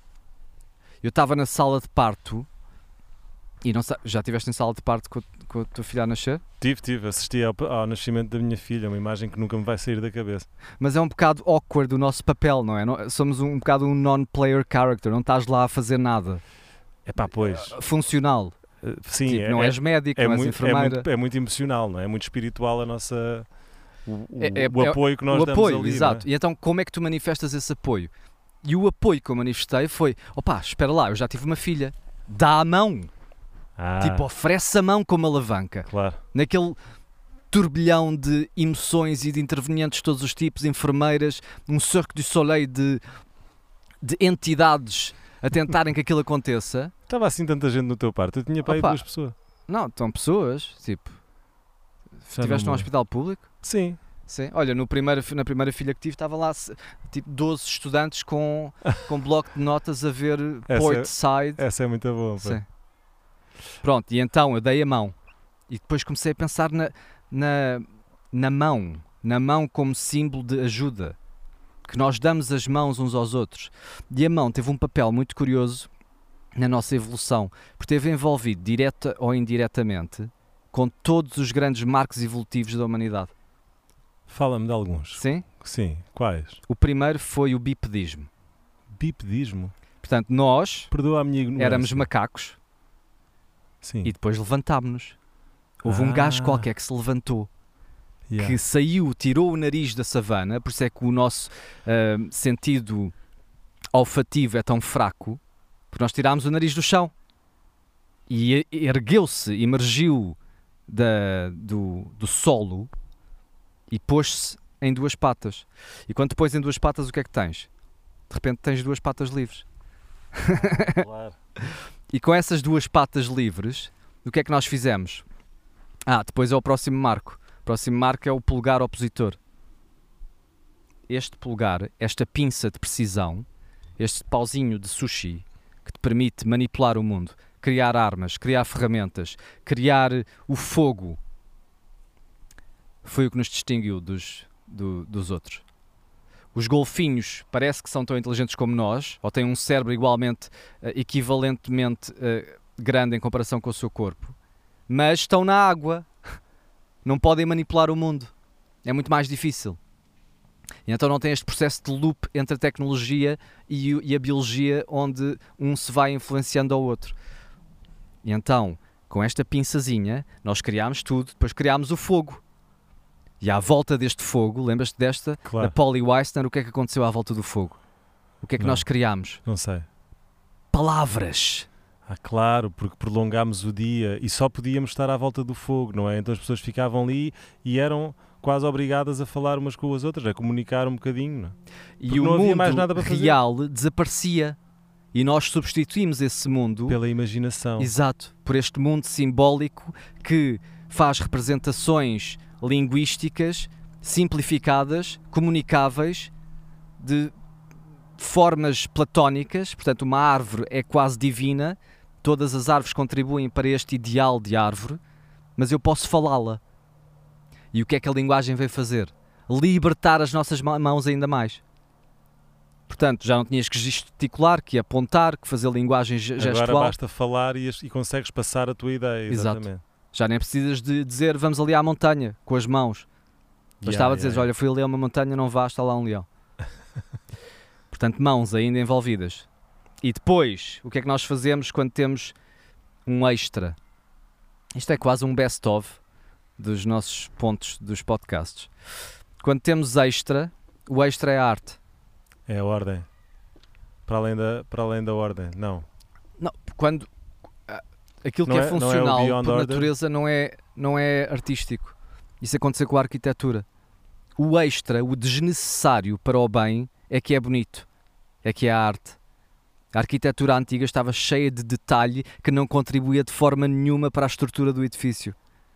Eu estava na sala de parto. E não, já estiveste em sala de parto com, com a tua filha a nascer? Tive, tive. Assisti ao, ao nascimento da minha filha. Uma imagem que nunca me vai sair da cabeça. Mas é um bocado awkward o nosso papel, não é? Não, somos um, um bocado um non-player character. Não estás lá a fazer nada. É pá, pois. Funcional. Uh, sim, tipo, é, não és médico, é, não és muito, enfermeira. É muito, é muito emocional, não é? É muito espiritual a nossa... O, o, é, é, o apoio que nós o damos apoio, ali, exato. não é? E então como é que tu manifestas esse apoio? E o apoio que eu manifestei foi, opá, espera lá, eu já tive uma filha, dá a mão. Ah, Tipo, oferece a mão como alavanca. claro. Naquele turbilhão de emoções e de intervenientes de todos os tipos, enfermeiras, um Cirque du Soleil de, de entidades a tentarem que aquilo aconteça. Estava assim tanta gente no teu parto. Eu tinha para aí Opa. duas pessoas. Não, estão pessoas, tipo, Já estiveste não num me- hospital público? Sim. Sim. Olha, no primeiro, na primeira filha que tive, estava lá tipo doze estudantes com, com bloco de notas a ver Essa Port é- Side. Essa é muito boa. pá. Sim. Pronto, e então eu dei a mão. E depois comecei a pensar na, na, na mão. Na mão como símbolo de ajuda. Que nós damos as mãos uns aos outros. E a mão teve um papel muito curioso na nossa evolução. Porque esteve envolvido, direta ou indiretamente, com todos os grandes marcos evolutivos da humanidade. Fala-me de alguns. Sim? Sim. Quais? O primeiro foi o bipedismo. Bipedismo. Portanto, nós Perdoa a minha ignorância. éramos macacos Sim. e depois levantámos-nos. Houve um Ah. gajo qualquer que se levantou, Yeah. que saiu, tirou o nariz da savana, por isso é que o nosso ah, sentido olfativo é tão fraco, porque nós tirámos o nariz do chão e e- ergueu-se, emergiu da, do, do solo e pôs-se em duas patas. E quando te pões em duas patas, o que é que tens? De repente tens duas patas livres. Claro. E com essas duas patas livres, o que é que nós fizemos? Ah, depois é o próximo marco. O próximo marco é o polegar opositor. Este polegar, esta pinça de precisão, este pauzinho de sushi, que te permite manipular o mundo, criar armas, criar ferramentas, criar o fogo, foi o que nos distinguiu dos, do- dos outros. Os golfinhos parece que são tão inteligentes como nós, ou têm um cérebro igualmente, eh, equivalentemente eh, grande em comparação com o seu corpo, mas estão na água, não podem manipular o mundo, é muito mais difícil. E então não tem este processo de loop entre a tecnologia e, o- e a biologia, onde um se vai influenciando ao outro. E então, com esta pinçazinha, nós criámos tudo, depois criámos o fogo. E à volta deste fogo, lembras-te desta? Claro. Da Polly Weissner, o que é que aconteceu à volta do fogo? O que é que Não. nós criámos? Não sei. Palavras. Ah, claro, porque prolongámos o dia e só podíamos estar à volta do fogo, não é? Então as pessoas ficavam ali e eram quase obrigadas a falar umas com as outras, a comunicar um bocadinho, não é? E Porque o não havia mundo mais nada para fazer. real desaparecia. E nós substituímos esse mundo, Pela imaginação. exato, por este mundo simbólico que faz representações linguísticas simplificadas, comunicáveis, de formas platónicas. Portanto, uma árvore é quase divina, todas as árvores contribuem para este ideal de árvore, mas eu posso falá-la. E o que é que a linguagem veio fazer? Libertar as nossas ma- mãos ainda mais. Portanto, já não tinhas que gesticular, que apontar, que fazer linguagem ge- Agora gestual. basta falar e, as- e consegues passar a tua ideia. Exato. Exatamente. Já nem precisas de dizer vamos ali à montanha, com as mãos. Bastava Yeah, dizeres, yeah, olha, fui ali a uma montanha, não vá, está lá um leão. Portanto, mãos ainda envolvidas. E depois, o que é que nós fazemos quando temos um extra? Isto é quase um best-of dos nossos pontos dos podcasts. Quando temos extra, o extra é a arte. É a ordem. Para além da, para além da ordem. Não. Não, quando ah, aquilo Não que é, é- não é o funcional beyond por order? natureza não é, não é artístico. Isso aconteceu com a arquitetura. O extra, o desnecessário para o bem, é que é bonito. É que é a arte. A arquitetura antiga estava cheia de detalhe que não contribuía de forma nenhuma para a estrutura do edifício.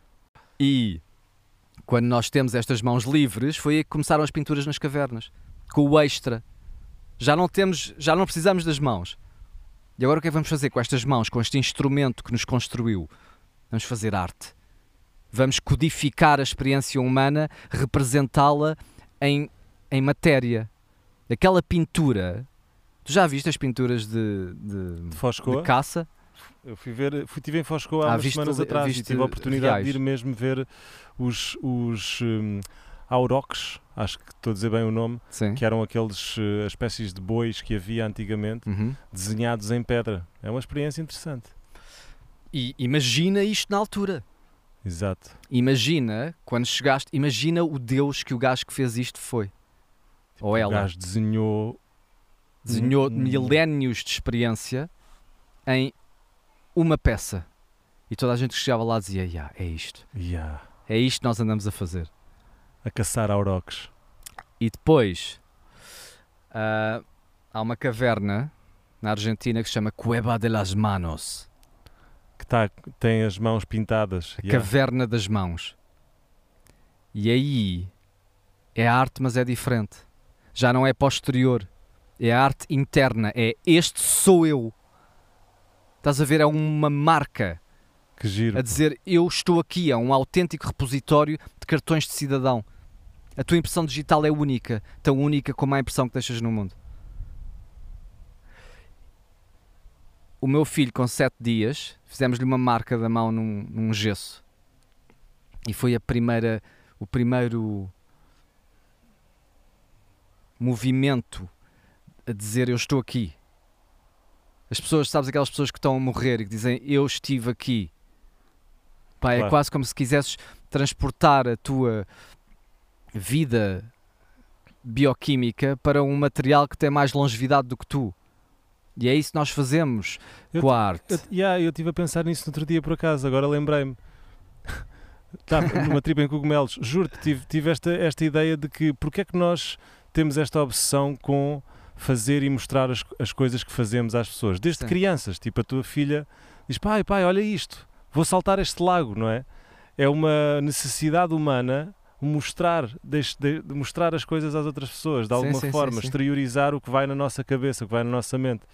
E quando nós temos estas mãos livres, foi aí que começaram as pinturas nas cavernas. Com o extra. Já não temos, já não precisamos das mãos. E agora o que é que vamos fazer com estas mãos, com este instrumento que nos construiu? Vamos fazer arte. Vamos codificar a experiência humana, representá-la em, em matéria. Aquela pintura... Tu já viste as pinturas de, de, De Foscoa? de caça? Eu fui ver, fui, estive em Foscoa há Ah, umas viste- semanas atrás e viste tive a oportunidade reais? de ir mesmo ver os, os um, aurochs, acho que estou a dizer bem o nome, Sim. que eram aqueles uh, espécies de bois que havia antigamente, Uhum. desenhados em pedra. É uma experiência interessante. E imagina isto na altura. Exato. Imagina, quando chegaste, imagina o Deus que o gajo que fez isto foi. Ou O ela. gajo desenhou... Desenhou um- um- milénios de experiência em uma peça. E toda a gente que chegava lá dizia, yeah, é isto. Yeah. É isto que nós andamos a fazer. A caçar aurochs. E depois, ah, há uma caverna na Argentina que se chama Cueva de las Manos. Que tá, tem as mãos pintadas. A Yeah. caverna das mãos. E aí é arte, mas é diferente. Já não é posterior. É a arte interna. É este sou eu. Estás a ver? É uma marca Que giro. a dizer eu estou aqui. É um autêntico repositório de cartões de cidadão. A tua impressão digital é única. Tão única como a impressão que deixas no mundo. O meu filho, com sete dias, fizemos-lhe uma marca da mão num, num gesso. E foi a primeira, o primeiro movimento a dizer eu estou aqui. As pessoas, sabes, aquelas pessoas que estão a morrer e que dizem eu estive aqui. Pá, é Claro. quase como se quisesses transportar a tua vida bioquímica para um material que tem mais longevidade do que tu. E é isso que nós fazemos Eu com a arte. Eu, yeah, eu estive a pensar nisso no outro dia por acaso, agora lembrei-me. Tá, numa tripa em cogumelos, juro-te, tive, tive esta, esta ideia de que porque é que nós temos esta obsessão com fazer e mostrar as, as coisas que fazemos às pessoas, desde Sim. crianças, tipo a tua filha diz, pai, pai, olha isto, vou saltar este lago, não é? É uma necessidade humana mostrar, de, de, de mostrar as coisas às outras pessoas, de Sim, alguma sim, sim, forma, sim. exteriorizar o que vai na nossa cabeça, o que vai na nossa mente.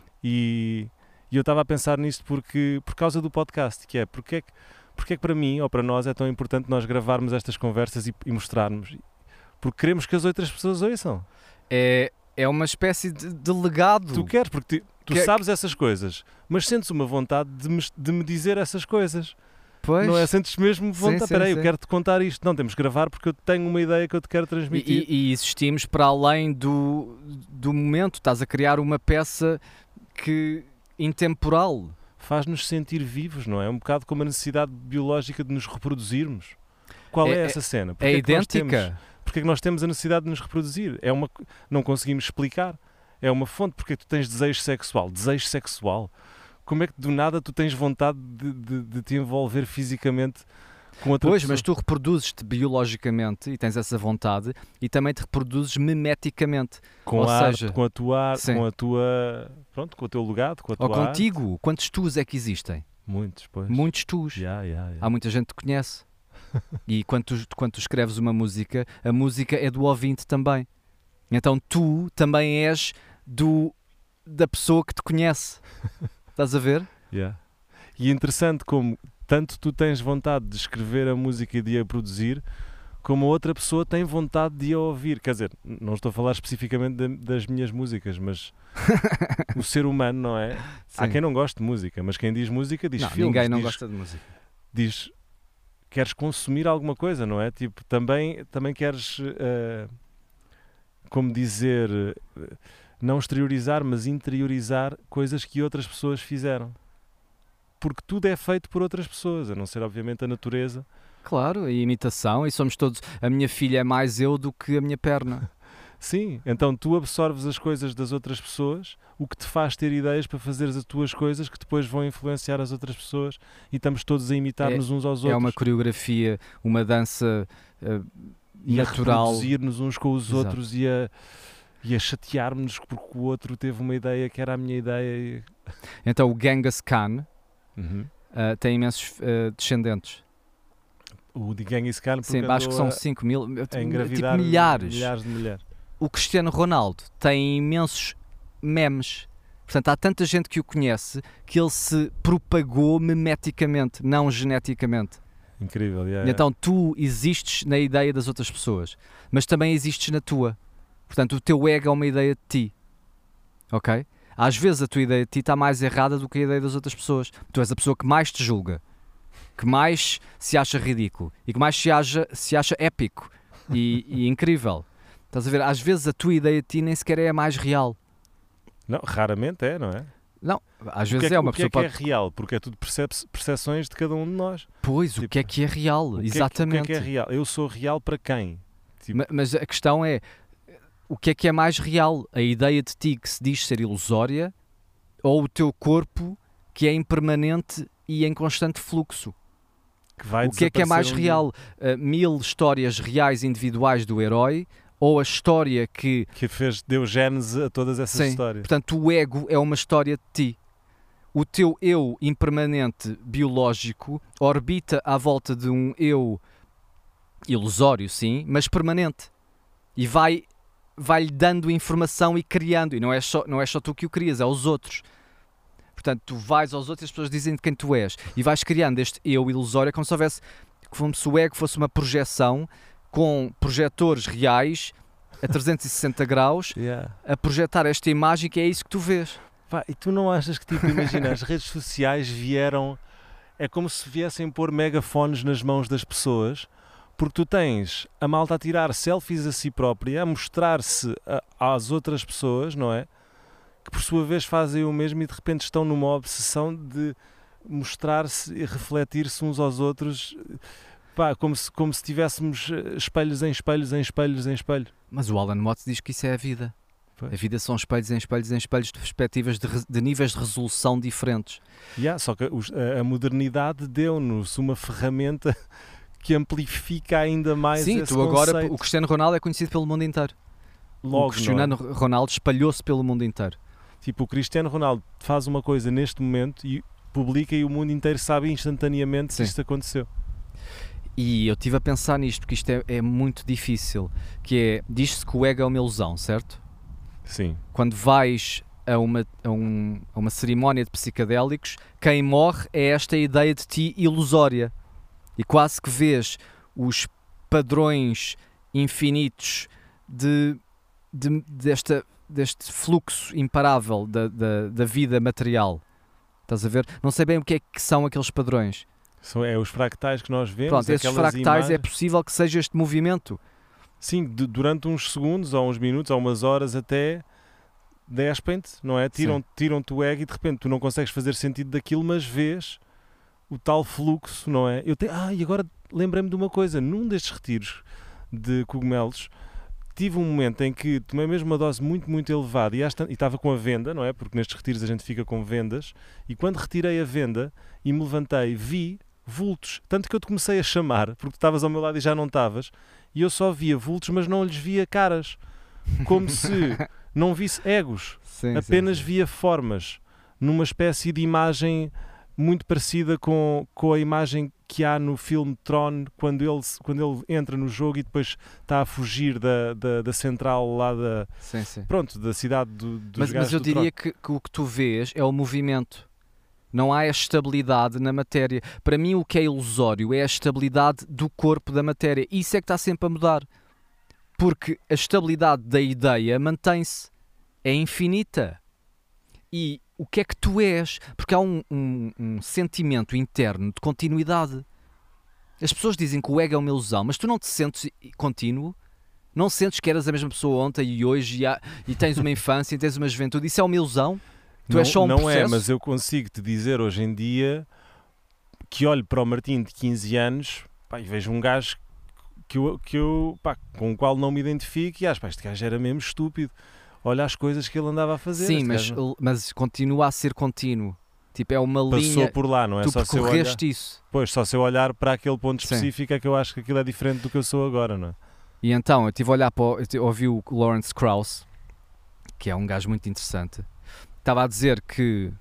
E, e eu estava a pensar nisto porque, por causa do podcast, que é, porque é que, porque é que para mim, ou para nós, é tão importante nós gravarmos estas conversas e, e mostrarmos? Porque queremos que as outras pessoas ouçam. É, é uma espécie de, de legado. Tu queres, porque ti- tu Que- sabes essas coisas, mas sentes uma vontade de me, de me dizer essas coisas. Pois. Não é? Sentes mesmo Sim, vontade. sim, Espera aí, sim. eu quero-te contar isto. Não, temos que gravar porque eu tenho uma ideia que eu te quero E, transmitir. e, e existimos para além do, do momento. Estás a criar uma peça que intemporal. Faz-nos sentir vivos, não é? É um bocado como a necessidade biológica de nos reproduzirmos. Qual é, É- essa cena? É Porquê que nós temos- idêntica. Porque é que nós temos a necessidade de nos reproduzir? É uma, não conseguimos explicar. É uma fonte. Porque é que tu tens desejo sexual? Desejo sexual? Como é que do nada tu tens vontade de, de, de te envolver fisicamente com outra Pois, pessoa? mas tu reproduzes-te biologicamente e tens essa vontade e também te reproduzes memeticamente. com ou a arte, seja, com a tua arte, sim. com a tua... Pronto, com o teu legado, com a tua Ou arte. contigo. Quantos tus é que existem? Muitos, pois. Muitos tus. Yeah, yeah, yeah. Há muita gente que te conhece. E quando tu, quando tu escreves uma música, a música é do ouvinte também. Então tu também és do, da pessoa que te conhece. Estás a ver? Yeah. E é interessante como tanto tu tens vontade de escrever a música e de a produzir, como a outra pessoa tem vontade de a ouvir. Quer dizer, não estou a falar especificamente da- das minhas músicas, mas o ser humano, não é? Há Sim. quem não goste de música, mas quem diz música diz Não, filmes, ninguém não diz, gosta de música. diz queres consumir alguma coisa, não é? Tipo, também, também queres, eh, como dizer, eh, não exteriorizar, mas interiorizar coisas que outras pessoas fizeram. Porque tudo é feito por outras pessoas, a não ser, obviamente, a natureza. Claro, a imitação, e somos todos. A minha filha é mais eu do que a minha perna. Sim, então tu absorves as coisas das outras pessoas, o que te faz ter ideias para fazeres as tuas coisas que depois vão influenciar as outras pessoas e estamos todos a imitar-nos uns aos É outros. uma coreografia, uma dança uh, e a natural. reproduzir-nos uns com os Exato. outros e a, e a chatear-nos porque o outro teve uma ideia que era a minha ideia. E... Então o Genghis Khan Uhum. uh, tem imensos uh, descendentes. O de Genghis Khan, porque Sim, acho que andou são a- cinco mil, a tipo engravidar milhares. milhares de mulheres. O Cristiano Ronaldo tem imensos memes. Portanto, há tanta gente que o conhece que ele se propagou memeticamente, não geneticamente. Incrível, yeah, E então tu existes na ideia das outras pessoas, mas também existes na tua. Portanto, o teu ego é uma ideia de ti. Ok? Às vezes a tua ideia de ti está mais errada do que a ideia das outras pessoas. Tu és a pessoa que mais te julga, que mais se acha ridículo e que mais se acha, se acha épico e, e incrível. Estás a ver? Às vezes a tua ideia de ti nem sequer é a mais real. Não, raramente é, não é? Não, às O que vezes é, é uma o que é pessoa que é pode... real? Porque é tudo percep percepções de cada um de nós. Pois, Tipo, o que é que é real? O que é que- Exatamente. o que é que é real? Eu sou real para quem? Tipo, Ma- Mas a questão é, o que é que é mais real? A ideia de ti que se diz ser ilusória ou o teu corpo que é impermanente e em constante fluxo? que vai O que é que é mais desaparecer um dia. real? Uh, mil histórias reais individuais do herói ou a história que... Que fez, deu gênese a todas essas Sim, histórias. portanto o ego é uma história de ti. O teu eu impermanente biológico orbita à volta de um eu ilusório, sim, mas permanente. E vai, vai-lhe dando informação e criando. E não é, só, não é só tu que o crias, é os outros. Portanto, tu vais aos outros e as pessoas dizem de quem tu és. E vais criando este eu ilusório como se houvesse, como se o ego fosse uma projeção com projetores reais a trezentos e sessenta graus Yeah. a projetar esta imagem que é isso que tu vês. Pá, e tu não achas que, tipo, imagina, as redes sociais vieram... É como se viessem pôr megafones nas mãos das pessoas, porque tu tens a malta a tirar selfies a si própria, a mostrar-se a- às outras pessoas, não é? Que por sua vez fazem o mesmo e de repente estão numa obsessão de mostrar-se e refletir-se uns aos outros, pá, como se, como se tivéssemos eh, espelhos em espelhos em espelhos em espelho. Mas o Alan Watts diz que isso é a vida. Pois. A vida são espelhos em espelhos em espelhos de perspectivas de, re- de níveis de resolução diferentes. Yeah, só que os- a, a modernidade deu-nos uma ferramenta que amplifica ainda mais Sim, esse tu agora, conceito. o Cristiano Ronaldo é conhecido pelo mundo inteiro. Logo, o Cristiano não é? Ronaldo espalhou-se pelo mundo inteiro. Tipo, o Cristiano Ronaldo faz uma coisa neste momento e publica e o mundo inteiro sabe instantaneamente Sim. se isto aconteceu. E eu estive a pensar nisto, porque isto é, é muito difícil, que é, diz-se que o ego é uma ilusão, certo? Sim. Quando vais a uma, a, um- a uma cerimónia de psicadélicos, quem morre é esta ideia de ti ilusória. E quase que vês os padrões infinitos de, de- desta, deste fluxo imparável da, da, da vida material. Estás a ver? Não sei bem o que é que são aqueles padrões. São, é os fractais que nós vemos. Pronto, esses aquelas fractais é imagens. possível que seja este movimento. Sim, de- durante uns segundos, ou uns minutos, ou umas horas até, de repente, não é? Tiram, tiram-te o ego e de repente tu não consegues fazer sentido daquilo, mas vês o tal fluxo, não é? Eu te... Ah, e agora lembrei-me de uma coisa. Num destes retiros de cogumelos, tive um momento em que tomei mesmo uma dose muito, muito elevada e esta- e estava com a venda, não é? Porque nestes retiros a gente fica com vendas. E quando retirei a venda e me levantei, vi vultos. Tanto que eu te comecei a chamar, porque tu estavas ao meu lado e já não estavas, e eu só via vultos, mas não lhes via caras. Como se não visse egos. Sim, Apenas via formas. Numa espécie de imagem muito parecida com, com a imagem que há no filme Tron, quando ele, se- quando ele entra no jogo e depois está a fugir da, da, da central lá da, sim, sim. pronto, da cidade do, dos Mas, gajos mas eu do diria Tron. que, que o que tu vês é o movimento. Não há a estabilidade na matéria. Para mim o que é ilusório é a estabilidade do corpo da matéria. Isso é que está sempre a mudar. Porque a estabilidade da ideia mantém-se. É infinita. E o que é que tu és? Porque há um, um- um sentimento interno de continuidade. As pessoas dizem que o ego é uma ilusão, mas tu não te sentes contínuo? Não sentes que eras a mesma pessoa ontem e hoje e, há- e tens uma infância e tens uma juventude? Isso é uma ilusão? Tu não, és só um não é, processo? mas eu consigo te dizer hoje em dia que olho para o Martim de quinze anos, pá, e vejo um gajo que eu, que eu, pá, com o qual não me identifico e acho, pá, este gajo era mesmo estúpido. Olha as coisas que ele andava a fazer. Sim, este mas, gajo mas continua a ser contínuo. Tipo, é uma passou linha. por lá, não é? Tu Só se eu olhar, percorreste isso. pois, só se eu olhar para aquele ponto Sim. específico é que eu acho que aquilo é diferente do que eu sou agora, não é? E então, eu estive a olhar para. o- Eu tive- ouvi o Lawrence Krauss, que é um gajo muito interessante. Estava a dizer que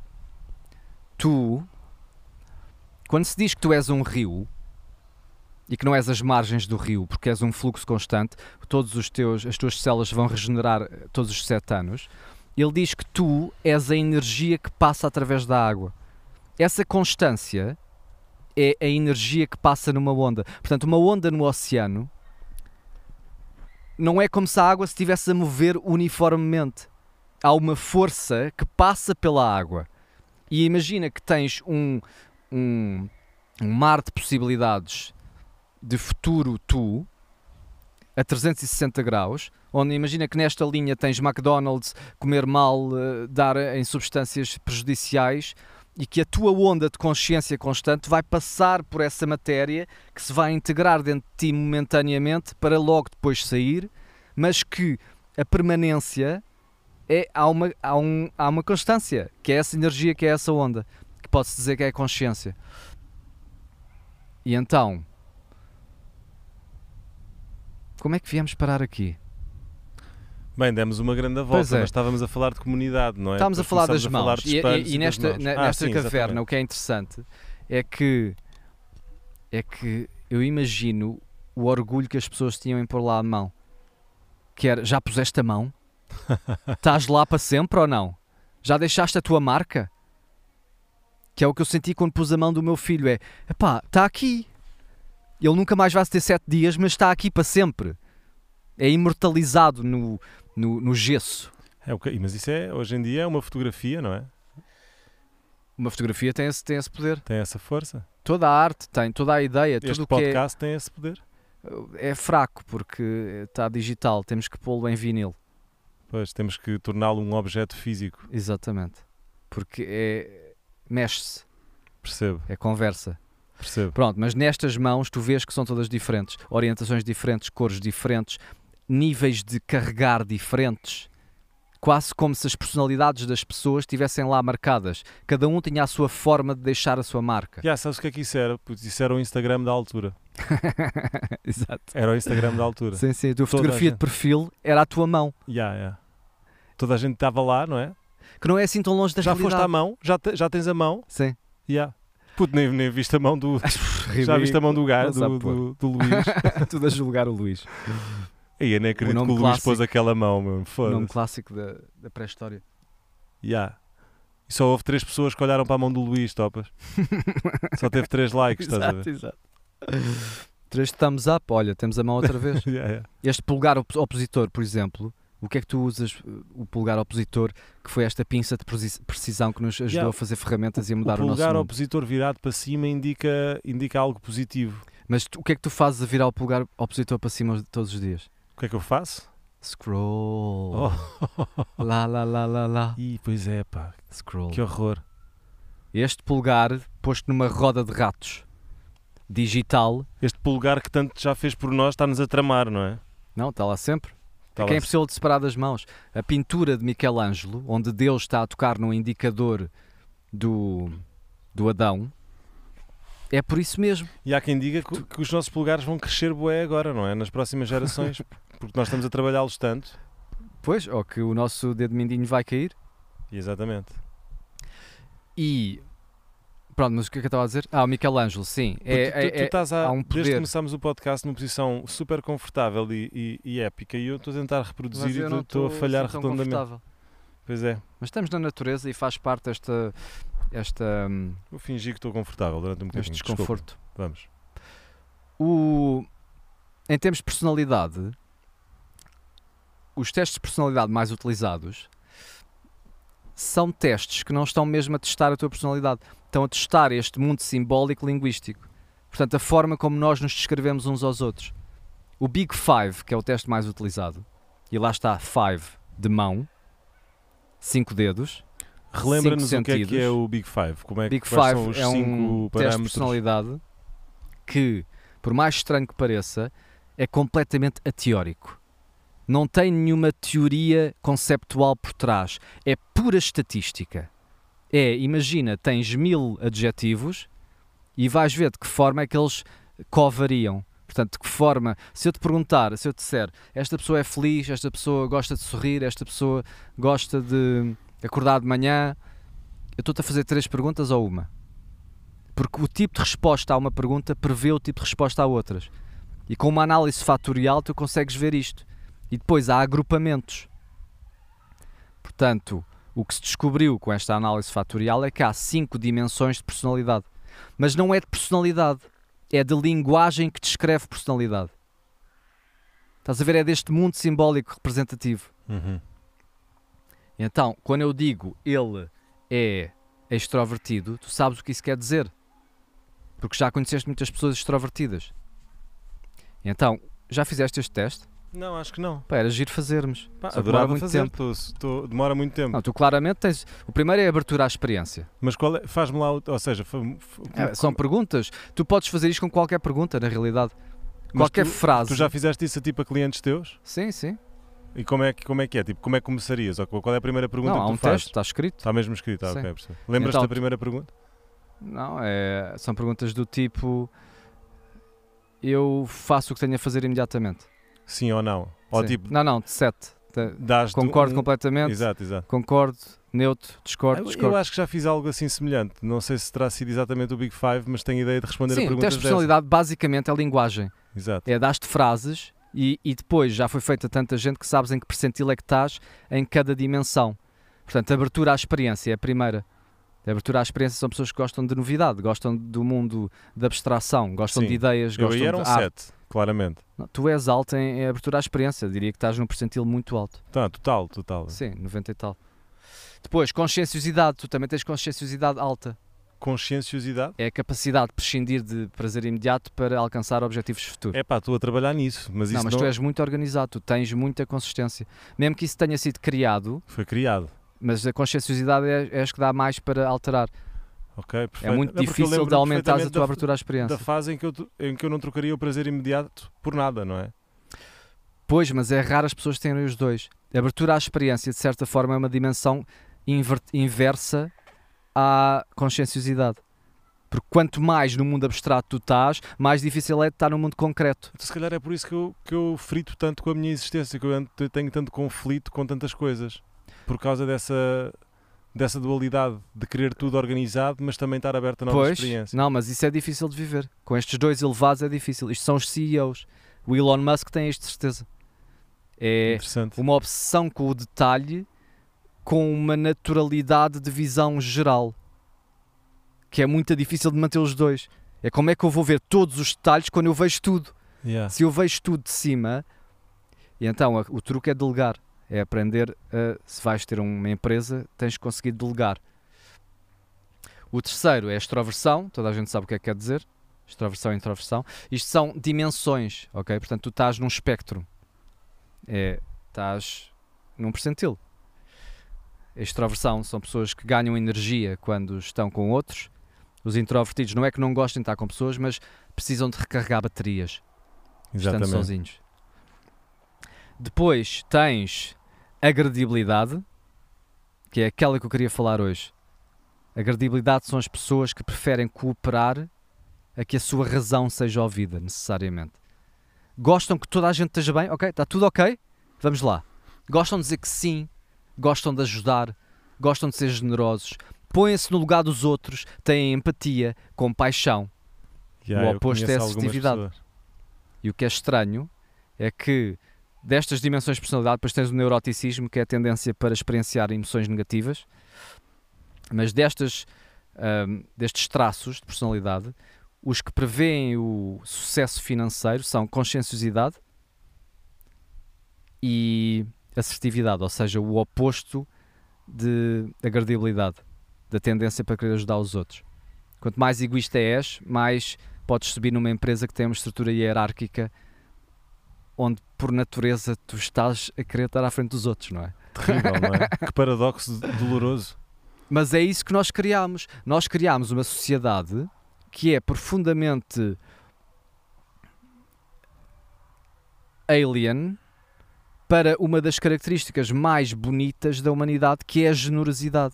tu, quando se diz que tu és um rio e que não és as margens do rio, porque és um fluxo constante, todos os teus, as tuas células vão regenerar eh, todos os sete anos, ele diz que tu és a energia que passa através da água. Essa constância é a energia que passa numa onda. Portanto, uma onda no oceano não é como se a água se estivesse a mover uniformemente. Há uma força que passa pela água. E imagina que tens um, um, um mar de possibilidades de futuro tu, a trezentos e sessenta graus, onde imagina que nesta linha tens McDonald's, comer mal, dar em substâncias prejudiciais, e que a tua onda de consciência constante vai passar por essa matéria que se vai integrar dentro de ti momentaneamente para logo depois sair, mas que a permanência é, há, uma, há, um, há uma constância, que é essa energia, que é essa onda, que pode-se dizer que é a consciência. E então, como é que viemos parar aqui? Bem, demos uma grande volta, é. mas estávamos a falar de comunidade, não é? Estávamos a falar das a mãos. falar de E, espelhos e, e nesta, das mãos. na, Ah, nesta sim, caverna, exatamente. o que é interessante é que, é que eu imagino o orgulho que as pessoas tinham em pôr lá a mão. Que era, já puseste a mão? Estás lá para sempre ou não? Já deixaste a tua marca? Que é o que eu senti quando pus a mão do meu filho. É, epá, está aqui. Ele nunca mais vai ter sete dias, mas está aqui para sempre. É imortalizado no, no, no gesso. É, okay, mas isso é, hoje em dia é uma fotografia, não é? Uma fotografia tem esse, tem esse poder. Tem essa força. Toda a arte tem, toda a ideia, Este tudo o que é, podcast tem esse poder. é fraco porque está digital, temos que pô-lo em vinil. Pois, temos que torná-lo um objeto físico. Exatamente. Porque é, mexe-se, Percebo, é conversa. percebo. Pronto, mas nestas mãos tu vês que são todas diferentes, orientações diferentes, cores diferentes, níveis de carregar diferentes, quase como se as personalidades das pessoas estivessem lá marcadas. Cada um tinha a sua forma de deixar a sua marca. Já sabes o que é que isso era? Putz, isso era o Instagram da altura. Exato. Era o Instagram da altura. Sim, sim, a tua Toda fotografia a de perfil era a tua mão, Já, já. Toda a gente estava lá, não é? que não é assim tão longe da Já realidade. foste à mão? Já, te- já tens a mão? Sim. Já. Puto, nem, nem viste a mão do... Já viste a mão do gajo, Não sabe do, do, do Luís? Tudo a julgar o Luís. Aí eu nem acredito nome que o Luís clássico. pôs aquela mão, meu. O nome Foda-se. clássico da, da pré-história. Já. E só houve três pessoas que olharam para a mão do Luís, topas. Só teve três likes, estás a ver? Exato, exato. Três thumbs up, olha, temos a mão outra vez. Já, já. Este polegar op- opositor, por exemplo, o que é que tu usas, uh, o polegar opositor, que foi esta pinça de preci- precisão que nos ajudou Yeah. a fazer ferramentas e a mudar O o, nosso polegar mundo. opositor virado para cima indica, indica algo positivo. Mas tu- o que é que tu fazes a virar o polegar opositor para cima todos os dias? O que é que eu faço? Scroll. Oh. Lá, lá, lá, lá, lá. Ih, pois é, pá. Scroll. Que horror. Este polegar posto numa roda de ratos digital, Este polegar que tanto já fez por nós está-nos a tramar, não é? não, está lá sempre. Está É que é lá- impossível de separar das mãos. A pintura de Michelangelo, onde Deus está a tocar no indicador do, do Adão, é por isso mesmo. E há quem diga que, que os nossos polegares vão crescer bué agora, não é? Nas próximas gerações. Porque nós estamos a trabalhá-los tanto. Pois, ou que o nosso dedo mindinho vai cair. Exatamente. E pronto, mas o que é que eu estava a dizer? Ah, o Michelangelo, sim. Porque É, tu, é- tu é- estás a, há um desde que poder. começámos o podcast numa posição super confortável e, e- e épica e eu estou a tentar reproduzir Mas e eu não estou a estou falhar assim tão redondamente. confortável. Pois é, Mas estamos na natureza e faz parte esta, esta, hum, vou fingir que estou confortável durante um este bocadinho. Desculpa. desconforto. Vamos. O, em termos de personalidade, os testes de personalidade mais utilizados são testes que não estão mesmo a testar a tua personalidade, estão a testar este mundo simbólico linguístico. Portanto, a forma como nós nos descrevemos uns aos outros. O Big Five, que é o teste mais utilizado, e lá está Five de mão, cinco dedos. Relembra-nos Cinco o que é que é sentidos. o Big Five. Como é, Big quais são Five os é um cinco teste de parâmetros? personalidade que, por mais estranho que pareça, é completamente ateórico. Não tem nenhuma teoria conceptual por trás. É pura estatística. É, imagina, tens mil adjetivos e vais ver de que forma é que eles covariam. Portanto, de que forma, se eu te perguntar, se eu te disser, esta pessoa é feliz, esta pessoa gosta de sorrir, esta pessoa gosta de acordar de manhã, eu estou-te a fazer três perguntas ou uma? Porque o tipo de resposta a uma pergunta prevê o tipo de resposta a outras. E com uma análise fatorial tu consegues ver isto. E depois há agrupamentos. Portanto, o que se descobriu com esta análise fatorial é que há cinco dimensões de personalidade. Mas não é de personalidade, é de linguagem que descreve personalidade. Estás a ver? É deste mundo simbólico representativo. Uhum. Então, quando eu digo ele é extrovertido, tu sabes o que isso quer dizer. Porque já conheceste muitas pessoas extrovertidas. Então, já fizeste este teste? Não, acho que não. Pá, era giro fazermos. Pá, Só demora adorava muito fazer, tempo. tô, tô, demora muito tempo. Não, tu claramente tens... O primeiro é a abertura à experiência. Mas qual é? Faz-me lá, o- ou seja, fa- f- É, como- são perguntas. Tu podes fazer isto com qualquer pergunta, na realidade. mas Qualquer tu, frase. Tu já fizeste isso a, tipo a clientes teus? Sim, sim. E como é que, como é, que é? Tipo, como é que começarias? Ou qual é a primeira pergunta Não, há que um tu fazes? teste, está escrito. Está mesmo escrito, ah, Sim. ok, percebo. Lembras-te Então, da tu- primeira pergunta? Não, é... são perguntas do tipo... Eu faço o que tenho a fazer imediatamente. Sim ou não? Ou Sim. tipo, Não, não, de sete. Te- dás Concordo um... completamente. Exato, exato. Concordo, neutro, discordo, Eu, discordo. eu acho que já fiz algo assim semelhante. Não sei se terá sido exatamente o Big Five, mas tenho ideia de responder a Sim, o perguntas teste de personalidade basicamente é linguagem. dessas. Exato. É dar-te frases e, e depois já foi feita tanta gente que sabes em que percentil é que estás em cada dimensão. Portanto, abertura à experiência é a primeira. A abertura à experiência são pessoas que gostam de novidade, gostam do mundo da abstração, gostam Sim. de ideias, Eu gostam aí era de um arte. sete, claramente. Não, tu és alto em, em abertura à experiência, eu diria que estás num percentil muito alto. Tá, total, total. Sim, noventa e tal. Depois, conscienciosidade, tu também tens conscienciosidade alta. Conscienciosidade? É a capacidade de prescindir de prazer imediato para alcançar objetivos futuros. É pá, estou a trabalhar nisso, mas não, isso mas não tu és muito organizado, tu tens muita consistência. Mesmo que isso tenha sido criado, foi criado. mas a conscienciosidade é, é as que dá mais para alterar. Ok, perfeito. É muito porque eu difícil lembro-me de aumentares a perfeitamente tua da- abertura à experiência. Da fase em que, eu, em que eu não trocaria o prazer imediato por nada, não é? Pois, mas é raro as pessoas terem os dois. A abertura à experiência, de certa forma, é uma dimensão inver- inversa à conscienciosidade. Porque quanto mais no mundo abstrato tu estás, mais difícil é de estar no mundo concreto. Então, se calhar é por isso que eu, que eu frito tanto com a minha existência, que eu ando- eu tenho tanto conflito com tantas coisas. Por causa dessa, dessa dualidade de querer tudo organizado, mas também estar aberto a novas Pois, experiências. não, mas isso é difícil de viver. Com estes dois elevados é difícil. Isto são os C E Os. O Elon Musk tem isto de certeza. É Interessante. uma obsessão com o detalhe, com uma naturalidade de visão geral, que é muito difícil de manter os dois. É como é que eu vou ver todos os detalhes quando eu vejo tudo. Yeah. Se eu vejo tudo de cima, e então a- o truque é delegar. É aprender a, se vais ter uma empresa, tens que conseguir delegar. O terceiro é a extroversão, toda a gente sabe o que é que quer dizer. Extroversão e introversão. Isto são dimensões, ok? Portanto, tu estás num espectro. É, estás num percentil. A extroversão são pessoas que ganham energia quando estão com outros. Os introvertidos não é que não gostem de estar com pessoas, mas precisam de recarregar baterias, estando Exatamente. sozinhos. Depois tens a credibilidade, que é aquela que eu queria falar hoje. A credibilidade são as pessoas que preferem cooperar a que a sua razão seja ouvida, necessariamente. Gostam que toda a gente esteja bem? Ok, está tudo ok? Vamos lá. Gostam de dizer que sim, gostam de ajudar, gostam de ser generosos, põem-se no lugar dos outros, têm empatia, compaixão. Yeah, o eu oposto é conheço a algumas assertividade. pessoas. E o que é estranho é que destas dimensões de personalidade, depois tens o neuroticismo, que é a tendência para experienciar emoções negativas, mas destas, ahm, destes traços de personalidade, os que prevêem o sucesso financeiro são conscienciosidade e assertividade, ou seja, o oposto de, da credibilidade, da tendência para querer ajudar os outros. Quanto mais egoísta és, mais podes subir numa empresa que tem uma estrutura hierárquica onde, por natureza, tu estás a querer estar à frente dos outros, não é? Terrível, não é? Que paradoxo doloroso. Mas é isso que nós criámos. Nós criámos uma sociedade que é profundamente alien para uma das características mais bonitas da humanidade, que é a generosidade.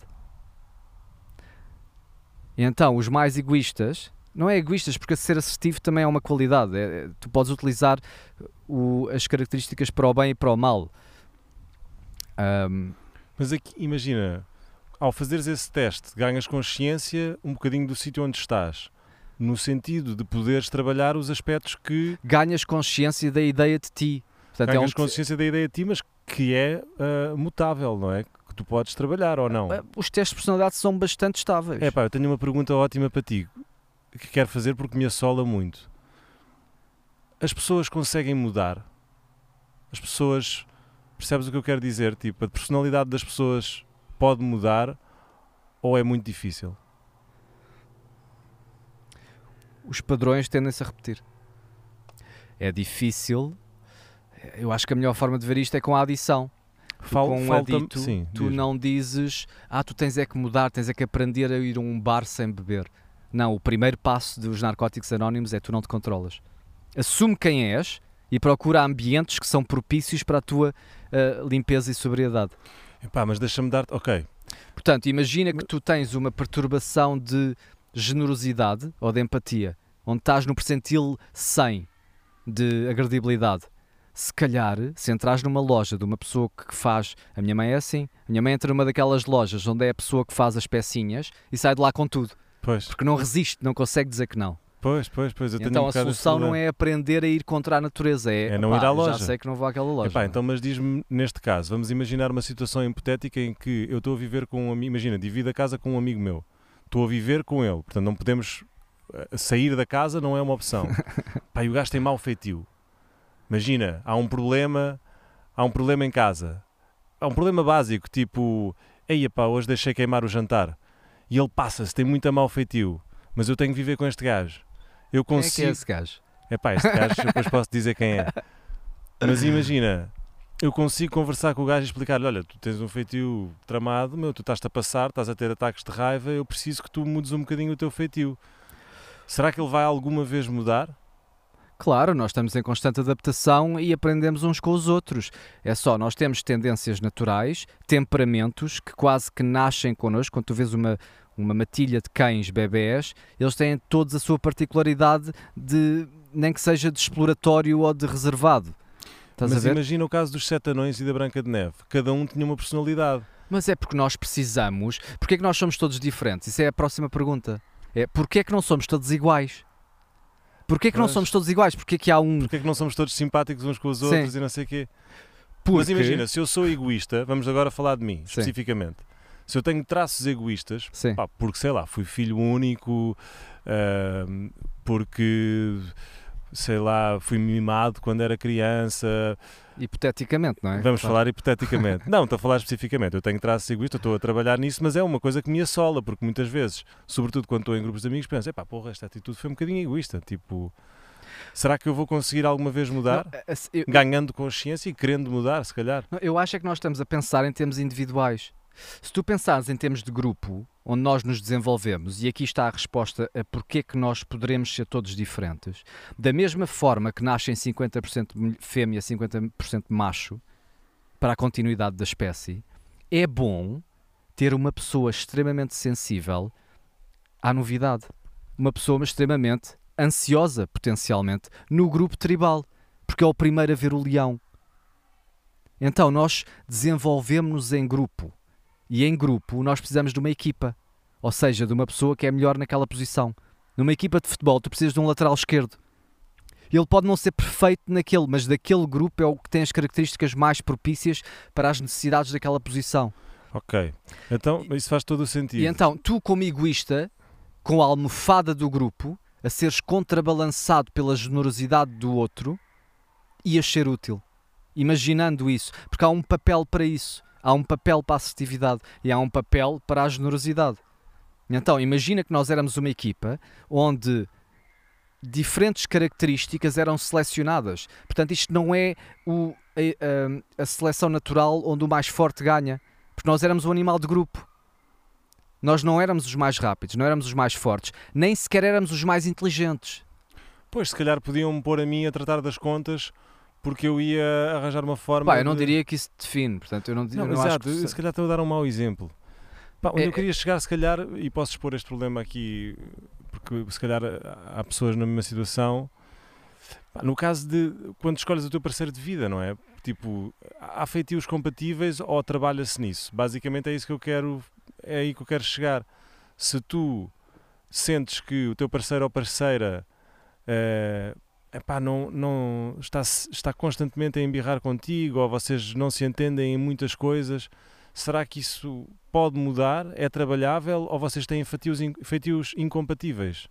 E então, os mais egoístas, não é egoístas, porque ser assertivo também é uma qualidade. É, tu podes utilizar o, as características para o bem e para o mal. Ahm, Mas aqui, imagina, ao fazeres esse teste, ganhas consciência um bocadinho do sítio onde estás, no sentido de poderes trabalhar os aspectos que ganhas consciência da ideia de ti. Portanto, ganhas é um te- consciência da ideia de ti, mas que é ah, mutável, não é? Que tu podes trabalhar ou não. Os testes de personalidade são bastante estáveis. É pá, eu tenho uma pergunta ótima para ti. que quero fazer porque me assola muito. As pessoas conseguem mudar. As pessoas... Percebes o que eu quero dizer? Tipo, a personalidade das pessoas pode mudar ou é muito difícil? Os padrões tendem-se a repetir. É difícil. Eu acho que a melhor forma de ver isto é com a adição. Fal, com um falta, adito, sim, tu diz-me. não dizes, ah, tu tens é que mudar, tens é que aprender a ir a um bar sem beber. Não, o primeiro passo dos narcóticos anónimos é tu não te controlas. Assume quem és e procura ambientes que são propícios para a tua uh, limpeza e sobriedade. Epá, mas deixa-me dar... Ok. Portanto, imagina que tu tens uma perturbação de generosidade ou de empatia, onde estás no percentil cem de agredibilidade. Se calhar, se entras numa loja de uma pessoa que faz... A minha mãe é assim. A minha mãe entra numa daquelas lojas onde é a pessoa que faz as pecinhas e sai de lá com tudo. Pois, Porque não resiste, não consegue dizer que não. pois, pois, pois eu tenho Então um a bocado esse solução não problema. é aprender a ir contra a natureza. É, É não opá, ir à já loja. sei que não vou àquela loja. Epá, então, mas diz-me, neste caso, vamos imaginar uma situação hipotética em que eu estou a viver com um amigo, imagina, divido a casa com um amigo meu, estou a viver com ele, portanto não podemos uh, sair da casa, não é uma opção. Pá, e o gajo tem mau feitio. Imagina, há um problema, há um problema em casa, há um problema básico, tipo, eia pá, hoje deixei queimar o jantar, e ele passa-se, tem muito mau feitio, mas eu tenho que viver com este gajo. Eu Quem é consigo... que é esse gajo? É pá, este gajo depois posso dizer quem é. Mas imagina, eu consigo conversar com o gajo e explicar-lhe, olha, tu tens um feitio tramado, meu, tu estás-te a passar, estás a ter ataques de raiva, eu preciso que tu mudes um bocadinho o teu feitio. Será que ele vai alguma vez mudar? Claro, nós estamos em constante adaptação e aprendemos uns com os outros. É só, nós temos tendências naturais, temperamentos que quase que nascem connosco. Quando tu vês uma, uma matilha de cães bebés, eles têm todos a sua particularidade, de, nem que seja de exploratório ou de reservado. Estás Mas a ver? imagina o caso dos Sete Anões e da Branca de Neve. Cada um tinha uma personalidade. Mas é porque nós precisamos... Porquê é que nós somos todos diferentes? Isso é a próxima pergunta. É, porquê é que não somos todos iguais? Porquê é que não Pois. somos todos iguais? Porquê é que há um... Porquê é que não somos todos simpáticos uns com os Sim. outros e não sei o quê? Porque... Mas imagina, se eu sou egoísta, vamos agora falar de mim, Sim. especificamente. Se eu tenho traços egoístas, Sim. pá, porque sei lá, fui filho único, ah, porque sei lá, fui mimado quando era criança. Hipoteticamente, não é? Vamos Claro. falar hipoteticamente. Não, estou a falar especificamente. Eu tenho traços egoístas, estou a trabalhar nisso, mas é uma coisa que me assola, porque muitas vezes, sobretudo quando estou em grupos de amigos, penso, epá, porra, esta atitude foi um bocadinho egoísta. Tipo, será que eu vou conseguir alguma vez mudar? Não, assim, eu- Ganhando consciência e querendo mudar, se calhar. Não, eu acho é que nós estamos a pensar em termos individuais. Se tu pensares em termos de grupo, onde nós nos desenvolvemos, e aqui está a resposta a porque é que nós poderemos ser todos diferentes, da mesma forma que nascem cinquenta por cento fêmea e cinquenta por cento macho, para a continuidade da espécie, é bom ter uma pessoa extremamente sensível à novidade. Uma pessoa extremamente ansiosa, potencialmente, no grupo tribal, porque é o primeiro a ver o leão. Então nós desenvolvemos-nos em grupo. E em grupo nós precisamos de uma equipa. Ou seja, de uma pessoa que é melhor naquela posição. Numa equipa de futebol tu precisas de um lateral esquerdo. Ele pode não ser perfeito naquele, mas daquele grupo é o que tem as características mais propícias para as necessidades daquela posição. Ok. Então, isso faz todo o sentido. E então, tu como egoísta, com a almofada do grupo, a seres contrabalançado pela generosidade do outro, ias ser útil. Imaginando isso. Porque há um papel para isso. Há um papel para a assertividade e há um papel para a generosidade. Então, imagina que nós éramos uma equipa onde diferentes características eram selecionadas. Portanto, isto não é o, a, a, a seleção natural onde o mais forte ganha. Porque nós éramos um animal de grupo. Nós não éramos os mais rápidos, não éramos os mais fortes, nem sequer éramos os mais inteligentes. Pois, se calhar podiam-me pôr a mim a tratar das contas porque eu ia arranjar uma forma. Pá, eu não de... diria que isso define, portanto, eu não, Não, eu não acho exato, que... se calhar estou a dar um mau exemplo. Pá, onde É- eu queria chegar, se calhar, e posso expor este problema aqui, porque se calhar há pessoas na mesma situação. Pá, no caso de quando escolhes o teu parceiro de vida, não é? Tipo, há feitios compatíveis ou trabalha-se nisso? Basicamente é isso que eu quero, é aí que eu quero chegar. Se tu sentes que o teu parceiro ou parceira eh, epá, não, não está, está constantemente a embirrar contigo, ou vocês não se entendem em muitas coisas, será que isso pode mudar? É trabalhável? Ou vocês têm feitios, in- feitios incompatíveis?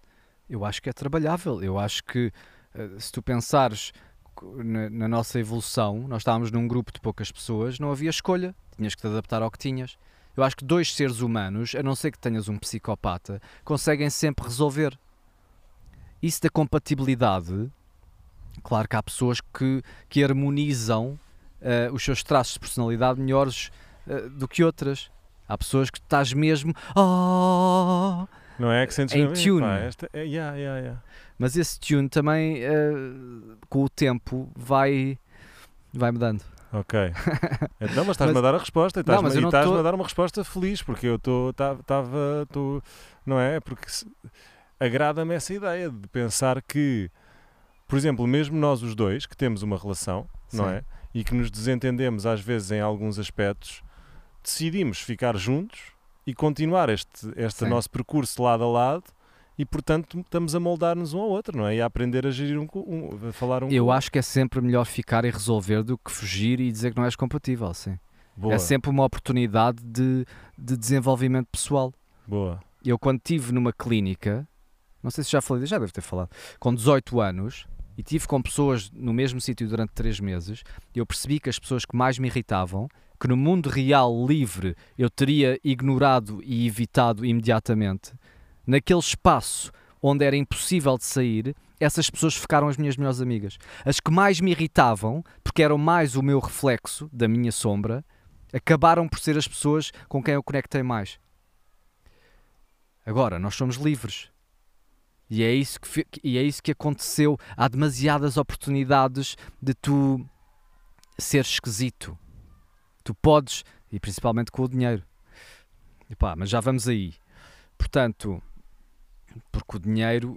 Eu acho que é trabalhável. Eu acho que, uh, se tu pensares na, na nossa evolução, nós estávamos num grupo de poucas pessoas, não havia escolha. Tinhas que te adaptar ao que tinhas. Eu acho que dois seres humanos, a não ser que tenhas um psicopata, conseguem sempre resolver. Isso da compatibilidade, claro que há pessoas que, que harmonizam uh, os seus traços de personalidade melhores uh, do que outras. Há pessoas que estás mesmo oh, Não é que sentes em mesmo, tune. "Epá, esta é, yeah, yeah, yeah." Mas esse tune também, uh, com o tempo, vai, vai mudando. Ok. Não, mas estás-me Mas- a dar a resposta e estás-me Não, mas eu e não estás-me tô- a dar uma resposta feliz, porque eu estou, estava, não é? Porque se- agrada-me essa ideia de pensar que, por exemplo, mesmo nós os dois, que temos uma relação, não Sim. é? E que nos desentendemos às vezes em alguns aspectos, decidimos ficar juntos e continuar este, este Sim. nosso percurso lado a lado e, portanto, estamos a moldar-nos um ao outro, não é? E a aprender a gerir um com um, a falar um Eu com o acho que é sempre melhor ficar e resolver do que fugir e dizer que não és compatível, sim. outro. Boa, É sempre uma oportunidade de, de desenvolvimento pessoal. boa. Eu quando estive numa clínica, não sei se já falei, já devo ter falado, com dezoito anos, e estive com pessoas no mesmo sítio durante três meses, eu percebi que as pessoas que mais me irritavam, que no mundo real, livre, eu teria ignorado e evitado imediatamente, naquele espaço onde era impossível de sair, essas pessoas ficaram as minhas melhores amigas. As que mais me irritavam, porque eram mais o meu reflexo da minha sombra, acabaram por ser as pessoas com quem eu conectei mais. Agora, nós somos livres. E é isso que, fi- e é isso que aconteceu. Há demasiadas oportunidades de tu ser esquisito. Tu podes, e principalmente com o dinheiro. Epá, mas já vamos aí. Portanto, porque o dinheiro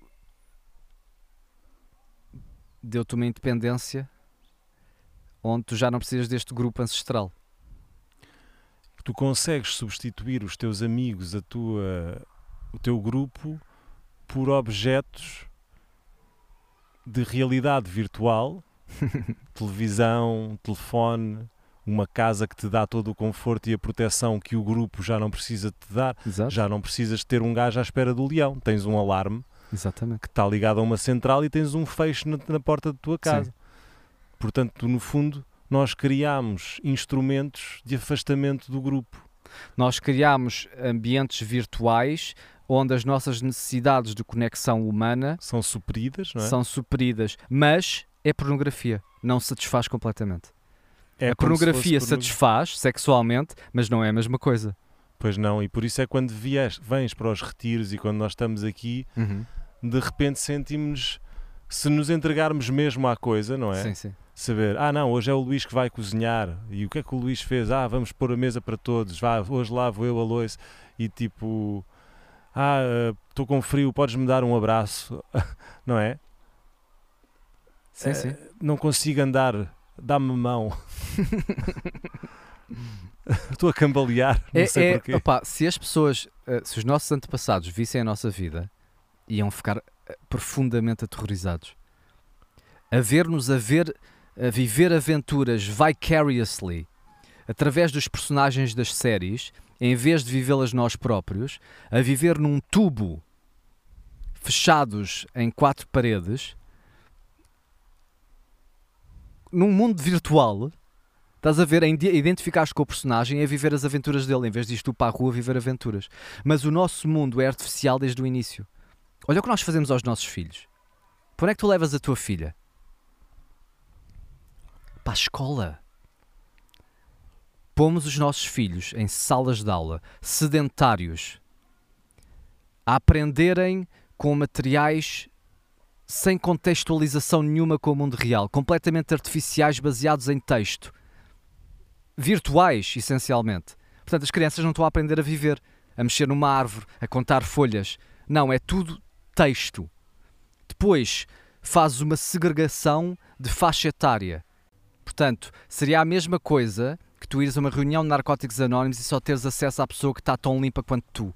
deu-te uma independência onde tu já não precisas deste grupo ancestral. Tu consegues substituir os teus amigos, a tua, o teu grupo, por objetos de realidade virtual, televisão, telefone, uma casa que te dá todo o conforto e a proteção que o grupo já não precisa te dar. Exato. Já não precisas ter um gajo à espera do leão. Tens um alarme Exatamente. que está ligado a uma central e tens um fecho na, na porta da tua casa. Sim. Portanto, tu, no fundo, nós criámos instrumentos de afastamento do grupo. Nós criámos ambientes virtuais onde as nossas necessidades de conexão humana São supridas, não é? são supridas, mas é pornografia, não satisfaz completamente. É a como se pornografia fosse porno- satisfaz sexualmente, mas não é a mesma coisa. Pois não, e por isso é quando vies, vens para os retiros e quando nós estamos aqui, de repente sentimos, se nos entregarmos mesmo à coisa, não é? Sim, sim. Saber, ah não, hoje é o Luís que vai cozinhar, e o que é que o Luís fez? Ah, vamos pôr a mesa para todos, vá, hoje lavo eu a louça, e tipo, ah, estou com frio, podes-me dar um abraço, não é? Sim, Eh, sim. Não consigo andar, dá-me a mão. Estou a cambalear, não É, sei é, porquê. opá, se as pessoas, eh, se os nossos antepassados vissem a nossa vida, iam ficar eh, profundamente aterrorizados. A ver-nos a ver, a viver aventuras vicariously, através dos personagens das séries, em vez de vivê-las nós próprios, a viver num tubo, fechados em quatro paredes, num mundo virtual. Estás a ver, a indi- a identificar-te com o personagem e a viver as aventuras dele, em vez de ir tu para a rua viver aventuras. Mas o nosso mundo é artificial desde o início. Olha o que nós fazemos aos nossos filhos. Para onde é que tu levas a tua filha? Para a escola. Pomos os nossos filhos em salas de aula, sedentários, a aprenderem com materiais sem contextualização nenhuma com o mundo real, completamente artificiais, baseados em texto. Virtuais, essencialmente. Portanto, as crianças não estão a aprender a viver, a mexer numa árvore, a contar folhas. Não, é tudo texto. Depois, fazes uma segregação de faixa etária. Portanto, seria a mesma coisa que tu ires a uma reunião de Narcóticos Anónimos e só teres acesso à pessoa que está tão limpa quanto tu.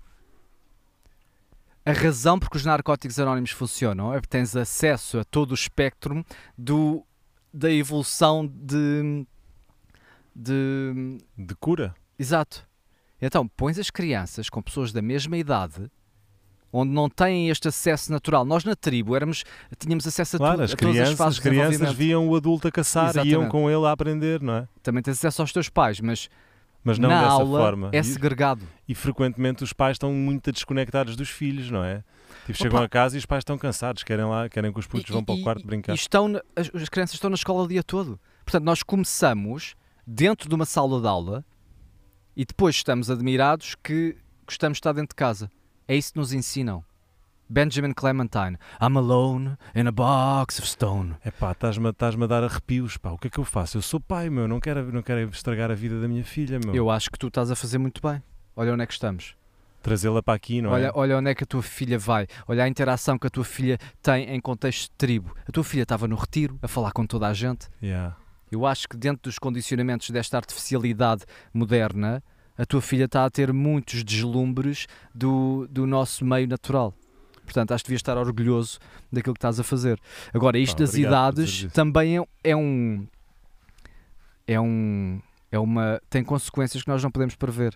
A razão por que os Narcóticos Anónimos funcionam é porque tens acesso a todo o espectro do, da evolução de... de De cura. Exato. Então, pões as crianças com pessoas da mesma idade onde não têm este acesso natural. Nós na tribo éramos, tínhamos acesso a, Claro, tudo, as a todas as crianças, fases as de crianças desenvolvimento. viam o adulto a caçar e iam Exatamente. com ele a aprender, não é? Também tens acesso aos teus pais, mas, Mas não na dessa aula forma. é E- segregado. E frequentemente os pais estão muito desconectados dos filhos, não é? Tipo, chegam Opa. a casa e os pais estão cansados, querem lá, querem que os putos E- vão para o e- quarto e- brincar. E estão na- as, as crianças estão na escola o dia todo. Portanto, nós começamos dentro de uma sala de aula e depois estamos admirados que gostamos de estar dentro de casa. É isso que nos ensinam. Benjamin Clementine. I'm alone in a box of stone. É pá, estás-me estás-me a dar arrepios, pá, o que é que eu faço? Eu sou pai, meu, não quero, não quero estragar a vida da minha filha, meu. Eu acho que tu estás a fazer muito bem. Olha onde é que estamos. Trazê-la para aqui, não olha, é? olha onde é que a tua filha vai. Olha a interação que a tua filha tem em contexto de tribo. A tua filha estava no retiro a falar com toda a gente. Yeah. Eu acho que dentro dos condicionamentos desta artificialidade moderna, a tua filha está a ter muitos deslumbres do, do nosso meio natural. Portanto, acho que devias estar orgulhoso daquilo que estás a fazer. Agora, isto Pá, das obrigado por idades dizer isso. também é, é um... É um... É uma... Tem consequências que nós não podemos prever.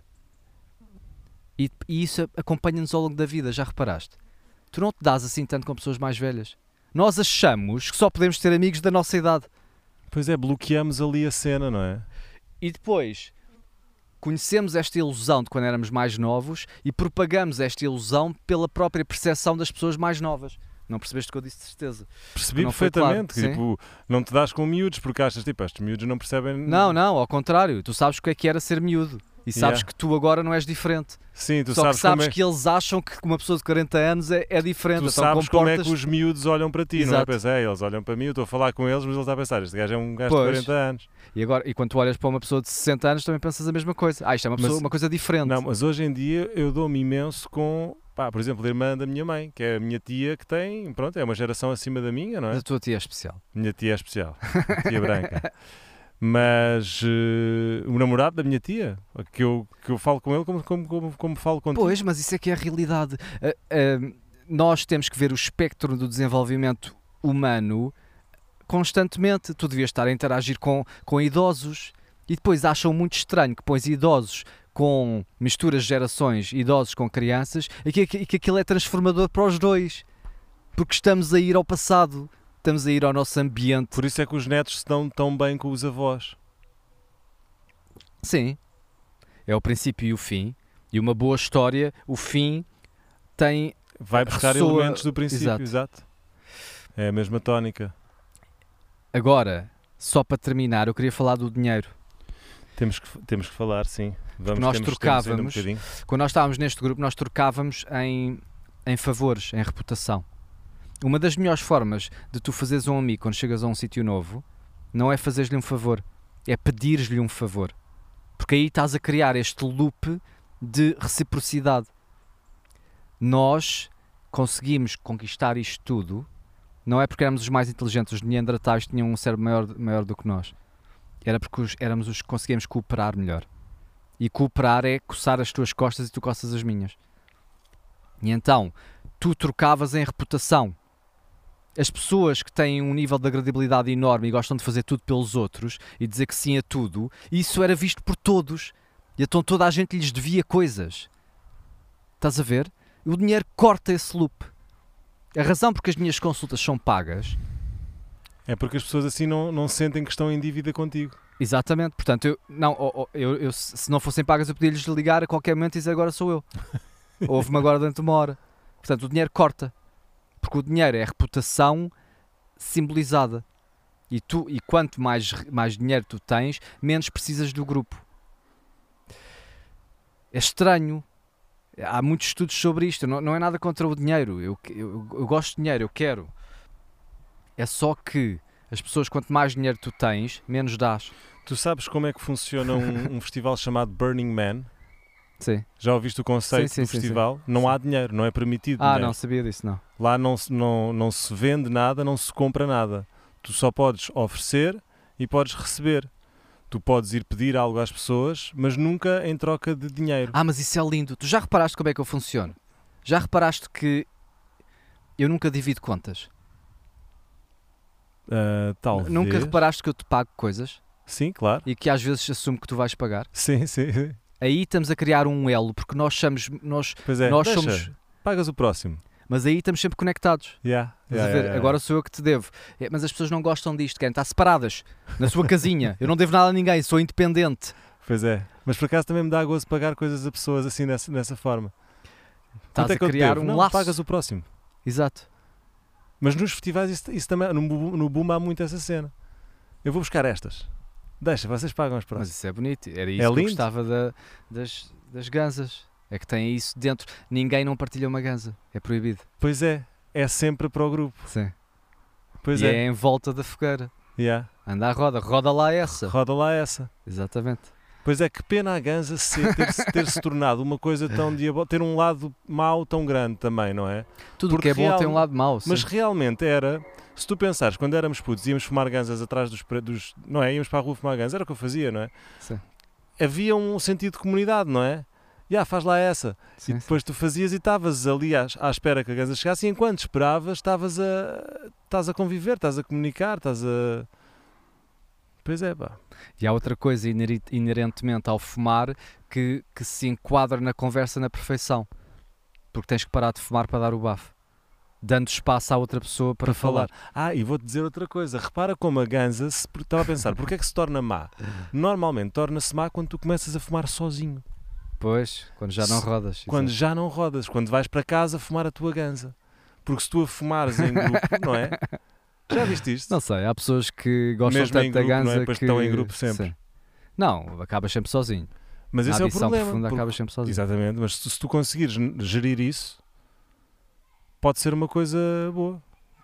E, e isso acompanha-nos ao longo da vida, já reparaste? Tu não te dás assim tanto com pessoas mais velhas. Nós achamos que só podemos ter amigos da nossa idade. Pois é, bloqueamos ali a cena, não é? E depois conhecemos esta ilusão de quando éramos mais novos e propagamos esta ilusão pela própria percepção das pessoas mais novas. Não percebeste o que eu disse de certeza? Percebi Não foi perfeitamente, claro, que, tipo, não te dás com miúdos porque achas, tipo, estes miúdos não percebem... Não, não, ao contrário. Tu sabes o que é que era ser miúdo. E sabes Yeah. que tu agora não és diferente. Sim, tu Só sabes, que sabes como é... que eles acham que uma pessoa de quarenta anos é, é diferente. Tu então sabes como é comportas... que os miúdos olham para ti, não é? Exato. Pois é, eles olham para mim, eu estou a falar com eles, mas eles estão a pensar, este gajo é um gajo Pois. de quarenta anos. E, agora, e quando tu olhas para uma pessoa de sessenta anos também pensas a mesma coisa. Ah, isto é uma, pessoa, Mas- uma coisa diferente. Não, mas hoje em dia eu dou-me imenso com, pá, por exemplo, a irmã da minha mãe, que é a minha tia que tem, pronto, é uma geração acima da minha, não é? Mas a tua tia é especial. Minha tia é especial, a tia branca. Mas eh, o namorado da minha tia, que eu, que eu falo com ele como, como, como, como falo contigo. Pois, mas isso é que é a realidade. Ah, ah, nós temos que ver o espectro do desenvolvimento humano constantemente. Tu devias estar a interagir com, com idosos e depois acham muito estranho que pões idosos com misturas de gerações, idosos com crianças, e que, e que aquilo é transformador para os dois. Porque estamos a ir ao passado, estamos a ir ao nosso ambiente. Por isso é que os netos se dão tão bem com os avós. Sim, é o princípio e o fim. E uma boa história, o fim tem... Vai buscar Ressoa- elementos do princípio, Exato. exato. É a mesma tónica. Agora, só para terminar, eu queria falar do dinheiro. Temos que, temos que falar, sim. Vamos, nós temos, temos ainda um trocávamos- bocadinho. Quando nós estávamos neste grupo, nós trocávamos em, em favores, em reputação. Uma das melhores formas de tu fazeres um amigo quando chegas a um sítio novo não é fazeres-lhe um favor, é pedires-lhe um favor. Porque aí estás a criar este loop de reciprocidade. Nós conseguimos conquistar isto tudo, não é porque éramos os mais inteligentes, os neandertais tinham um cérebro maior, maior do que nós. Era porque os, éramos os que conseguíamos cooperar melhor. E cooperar é coçar as tuas costas e tu coças as minhas. E então, tu trocavas em reputação. As pessoas que têm um nível de agradibilidade enorme e gostam de fazer tudo pelos outros e dizer que sim a tudo, isso era visto por todos. E então toda a gente lhes devia coisas. Estás a ver? O dinheiro corta esse loop. A razão porque as minhas consultas são pagas... É porque as pessoas assim não, não sentem que estão em dívida contigo. Exatamente. Portanto, eu, não, oh, oh, eu, eu, se não fossem pagas eu podia-lhes ligar a qualquer momento e dizer agora sou eu. Ouve-me agora dentro de uma hora. Portanto, o dinheiro corta. Porque o dinheiro é a reputação simbolizada. E, tu, e quanto mais, mais dinheiro tu tens, menos precisas do grupo. É estranho. Há muitos estudos sobre isto. Não, não é nada contra o dinheiro. Eu, eu, eu gosto de dinheiro, eu quero. É só que as pessoas, quanto mais dinheiro tu tens, menos dás. Tu sabes como é que funciona um, um festival chamado Burning Man? Sim. Já ouviste o conceito Sim, sim, do sim, festival? Não Sim. há dinheiro, não é permitido Ah, dinheiro. não sabia disso, não. Lá não, se- não, não se vende nada, não se compra nada. Tu só podes oferecer e podes receber. Tu podes ir pedir algo às pessoas, mas nunca em troca de dinheiro. Ah, mas isso é lindo. Tu já reparaste como é que eu funciono? Já reparaste que eu nunca divido contas? Ah, talvez. Nunca reparaste que eu te pago coisas Sim, claro. e que às vezes assumo que tu vais pagar? Sim, sim. sim. Aí estamos a criar um elo, porque nós somos, nós, Pois é. nós Deixa. somos, pagas o próximo. Mas aí estamos sempre conectados. Yeah, Estás yeah, a ver? yeah, yeah. Agora sou eu que te devo. É, mas as pessoas não gostam disto, querem estar separadas na sua casinha. Eu não devo nada a ninguém, sou independente. Pois é. Mas por acaso também me dá gozo pagar coisas a pessoas assim nessa, nessa forma. Estás Quanto é a que eu te criar devo? um Não, laço. pagas o próximo. Exato. Mas nos festivais isso, isso também, no, Bu- no Boom há muito essa cena. Eu vou buscar estas. Deixa, vocês pagam as Mas próximas. isso é bonito. Era isso É que eu lindo. gostava da- das, das ganzas. É que tem isso dentro. Ninguém não partilha uma ganza. É proibido. Pois é, é sempre para o grupo. Sim. Pois e é. é em volta da fogueira. Yeah. Anda à roda. Roda lá essa. Roda lá essa. Exatamente. Pois é, que pena a ganza se, ter, se ter se tornado uma coisa tão diabólica, ter um lado mau tão grande também, não é? Tudo o Porque que é bom real- tem um lado mau. Mas sim. realmente era, se tu pensares, quando éramos putos, íamos fumar ganzas atrás dos, pre- dos não é? Íamos para a rua fumar ganzas, era o que eu fazia, não é? Sim. Havia um sentido de comunidade, não é? Já, faz lá essa. Sim, E depois tu fazias e estavas ali à, à espera que a ganza chegasse e enquanto esperavas estavas a, estás a conviver, estás a comunicar, estás a... Pois é, pá. E há outra coisa ineri- inerentemente ao fumar que, que se enquadra na conversa na perfeição. Porque tens que parar de fumar para dar o bafo. Dando espaço à outra pessoa para, falar. Ah, e vou-te dizer outra coisa. Repara como a ganza, se, estava a pensar, porque é que se torna má? Normalmente torna-se má quando tu começas a fumar sozinho. Pois, quando já não Se- rodas. Quando exato. já não rodas, quando vais para casa fumar a tua ganza. Porque se tu a fumares em grupo, não é? Já viste isto? Não sei, há pessoas que gostam Mesmo em tanto da grupo, não é? ganza Depois que... estão em grupo sempre. Sim. Não, acabas sempre sozinho. Mas Na esse é o adição problema. profunda porque- acabas sempre sozinho. Exatamente, mas se, se tu conseguires n- gerir isso, pode ser uma coisa boa.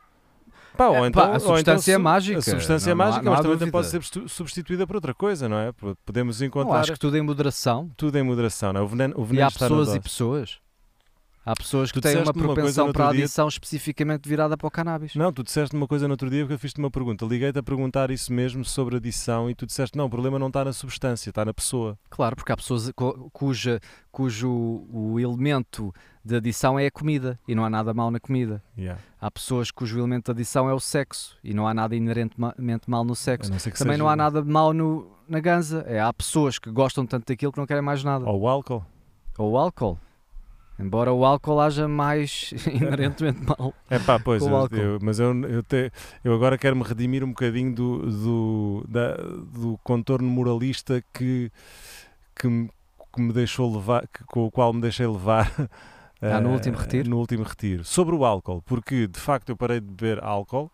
Pá, ou É, então, pá, a ou então substância é su- mágica. A substância Não- é não há- mágica, não há mas também dúvida. pode ser substitu- substituída por outra coisa, não é? P- Podemos Não, encontrar acho que tudo em moderação. tudo em moderação, não é? O veneno, o E veneno há está na pessoas e dose. pessoas. Há pessoas que Tu têm uma disseste-me uma coisa propensão no para a outro dia- adição especificamente virada para o cannabis. Não, tu disseste uma coisa no outro dia porque eu fiz-te uma pergunta. Liguei-te a perguntar isso mesmo sobre adição e tu disseste, não, o problema não está na substância, está na pessoa. Claro, porque há pessoas cu- cuja, cujo o elemento de adição é a comida e não há nada mal na comida. Yeah. Há pessoas cujo elemento de adição é o sexo e não há nada inerentemente mal no A sexo. não ser que Também seja- não há nada de mal no, na ganza. É, há pessoas que gostam tanto daquilo que não querem mais nada. Ou o álcool. Ou o álcool. Embora o álcool haja mais inerentemente mal. É pá, pois, Com eu- álcool. eu- mas eu, eu, te- eu agora quero-me redimir um bocadinho do, do, da- do contorno moralista que, que, me, que me deixou levar, que- com o qual me deixei levar Ah, no eh, último retiro? no último retiro. Sobre o álcool, porque de facto eu parei de beber álcool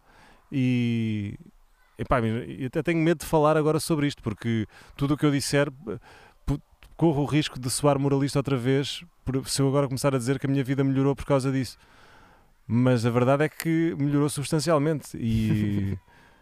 e, epá, eu até tenho medo de falar agora sobre isto, porque tudo o que eu disser eh, pu- corro o risco de soar moralista outra vez por- se eu agora começar a dizer que a minha vida melhorou por causa disso. Mas a verdade é que melhorou substancialmente e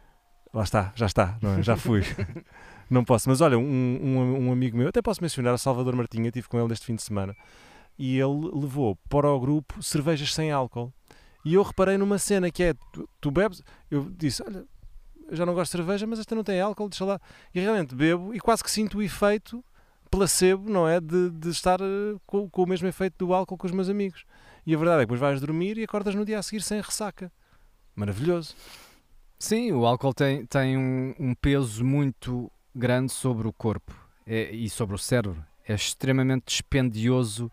lá está, já está, não é? Já fui. Não posso. Mas olha, um, um, um amigo meu, até posso mencionar, o Salvador Martinha, estive com ele este fim de semana e ele levou para o grupo cervejas sem álcool. E eu reparei numa cena que é, tu, tu bebes, eu disse, olha, eu já não gosto de cerveja, mas esta não tem álcool, deixa lá. E realmente bebo e quase que sinto o efeito placebo, não é? De, de estar eh, com, com o mesmo efeito do álcool com os meus amigos. E a verdade é que depois vais dormir e acordas no dia a seguir sem ressaca. Maravilhoso. Sim, o álcool tem, tem um, um peso muito grande sobre o corpo é- e sobre o cérebro. É extremamente dispendioso.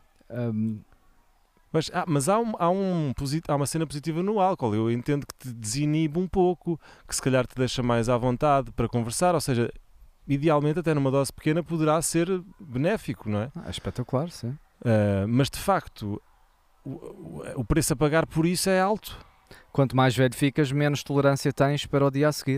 hum, Mas, ah, mas há, um, há, um, posi- há uma cena positiva no álcool. Eu entendo que te desinibe um pouco, que se calhar te deixa mais à vontade para conversar. Ou seja, idealmente, até numa dose pequena, poderá ser benéfico, não é? é espetacular, sim. Ah, mas de facto, o, o- o preço a pagar por isso é alto. Quanto mais velho ficas, menos tolerância tens para o dia a seguir.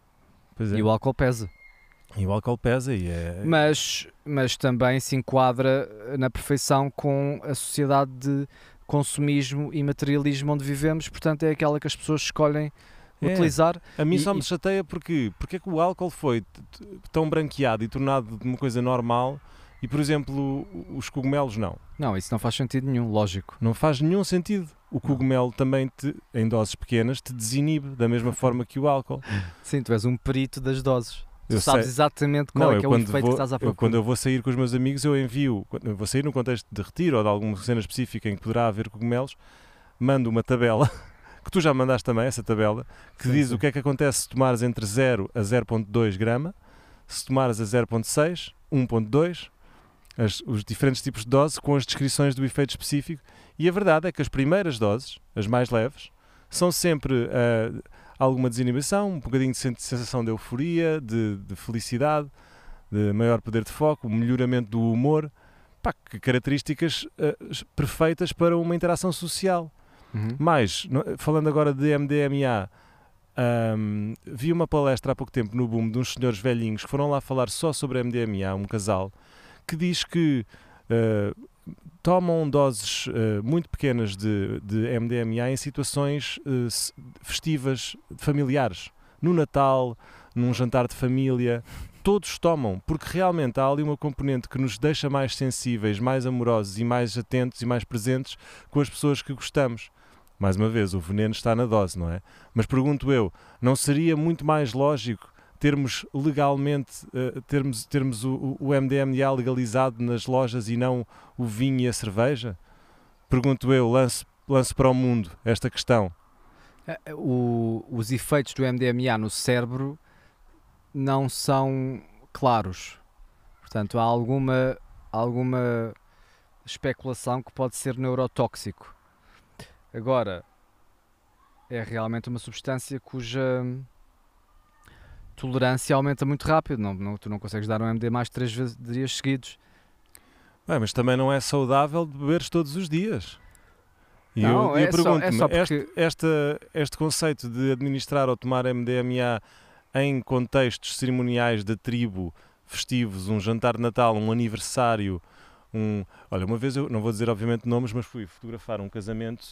Pois é. E o álcool pesa. E o álcool pesa e é. Mas, mas também se enquadra na perfeição com a sociedade de consumismo e materialismo onde vivemos, portanto é aquela que as pessoas escolhem É. utilizar. A mim E- só me e- chateia porque, porque é que o álcool foi t- t- tão branqueado e tornado uma coisa normal e, por exemplo, o- os cogumelos não. Não, isso não faz sentido nenhum, lógico. Não faz nenhum sentido. O cogumelo também, te, em doses pequenas, te desinibe da mesma forma que o álcool. Sim, tu és um perito das doses. Tu Eu sabes sei. exatamente qual Não, é eu que é o quando efeito vou, que estás à eu, procura. quando eu vou sair com os meus amigos, eu envio, quando eu vou sair num contexto de retiro ou de alguma cena específica em que poderá haver cogumelos, mando uma tabela, que tu já mandaste também, essa tabela, que Sim, diz sim. o que é que acontece se tomares entre zero a zero vírgula dois grama, se tomares a zero vírgula seis, um vírgula dois, as, os diferentes tipos de dose com as descrições do efeito específico, e a verdade é que as primeiras doses, as mais leves, são sempre uh, alguma desinibição, um bocadinho de sensação de euforia, de, de felicidade, de maior poder de foco, melhoramento do humor, pá, que características uh, perfeitas para uma interação social. Uhum. Mas, no, falando agora de M D M A, um, vi uma palestra há pouco tempo no Boom de uns senhores velhinhos que foram lá falar só sobre M D M A, um casal, que diz que uh, tomam doses uh, muito pequenas de, de M D M A em situações uh, festivas, familiares. No Natal, num jantar de família, todos tomam, porque realmente há ali uma componente que nos deixa mais sensíveis, mais amorosos e mais atentos e mais presentes com as pessoas que gostamos. Mais uma vez, o veneno está na dose, não é? Mas pergunto eu, não seria muito mais lógico termos legalmente, uh, termos, termos o, o M D M A legalizado nas lojas e não o vinho e a cerveja? Pergunto eu, lanço, lanço para o mundo esta questão. O, os efeitos do M D M A no cérebro não são claros. Portanto, há alguma, alguma especulação que pode ser neurotóxico. Agora, é realmente uma substância cuja tolerância aumenta muito rápido. Não, não, tu não consegues dar um M D M A mais de três vezes, dias seguidos. Bem, mas também não é saudável beberes todos os dias. E não, eu, é eu pergunto-me, é só porque... este, esta, este conceito de administrar ou tomar M D M A em contextos cerimoniais da tribo, festivos, um jantar de Natal, um aniversário, um... Olha, uma vez, eu não vou dizer obviamente nomes, mas fui fotografar um casamento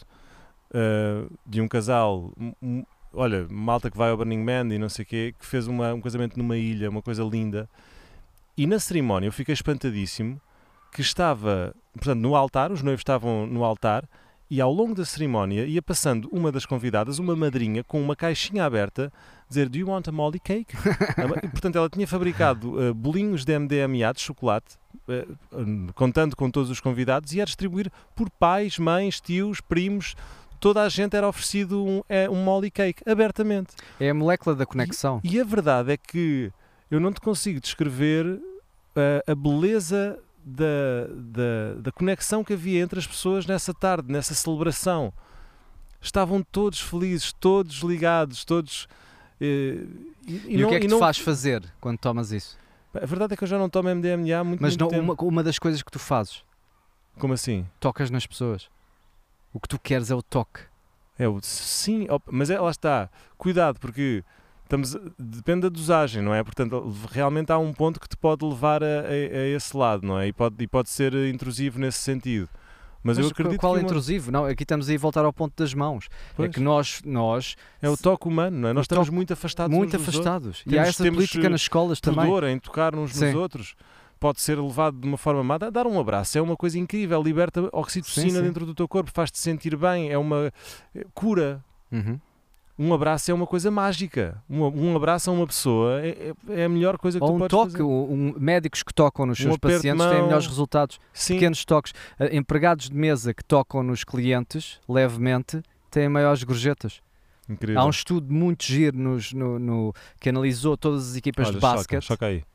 uh, de um casal, um, olha, malta que vai ao Burning Man e não sei o quê, que fez uma, um casamento numa ilha, uma coisa linda, e na cerimónia eu fiquei espantadíssimo que estava, portanto, no altar, os noivos estavam no altar, e ao longo da cerimónia ia passando uma das convidadas, uma madrinha, com uma caixinha aberta, dizer, do you want a molly cake? E, portanto, ela tinha fabricado uh, bolinhos de M D M A de chocolate, uh, contando com todos os convidados, e ia distribuir por pais, mães, tios, primos, toda a gente era oferecido um, é, um molly cake, abertamente. É a molécula da conexão. E, e a verdade é que eu não te consigo descrever uh, a beleza Da, da, da conexão que havia entre as pessoas nessa tarde, nessa celebração. Estavam todos felizes, todos ligados, todos... Eh, e, e, e não, o que é que te não... faz fazer quando tomas isso? A verdade é que eu já não tomo M D M A há muito, Mas muito não, tempo. Uma, uma das coisas que tu fazes... Como assim? Tocas nas pessoas. O que tu queres é o toque. É o, sim, mas é, lá está. Cuidado, porque... Estamos, depende da dosagem, não é? Portanto, realmente há um ponto que te pode levar a, a, a esse lado, não é? E pode, e pode ser intrusivo nesse sentido. Mas, Mas eu acredito qual que é uma... intrusivo? Não, aqui estamos a voltar ao ponto das mãos. Pois. É que nós, nós... É o toque humano, não é? Nós estamos muito afastados Muito uns afastados. Temos, e há essa política nas escolas também. Pudor em tocar uns sim. nos outros. Pode ser levado de uma forma má. Dar um abraço é uma coisa incrível. Liberta oxitocina sim, sim. dentro do teu corpo. Faz-te sentir bem. É uma cura. Uhum. Um abraço é uma coisa mágica. Um, um abraço a uma pessoa é, é a melhor coisa que Ou tu um podes toque, fazer. Um, médicos que tocam nos um seus pacientes têm melhores resultados. Sim. Pequenos toques. Uh, empregados de mesa que tocam nos clientes, levemente, têm maiores gorjetas. Incrível. Há um estudo muito giro nos, no, no, que analisou todas as equipas Olha, de basquete. Choca, choca aí.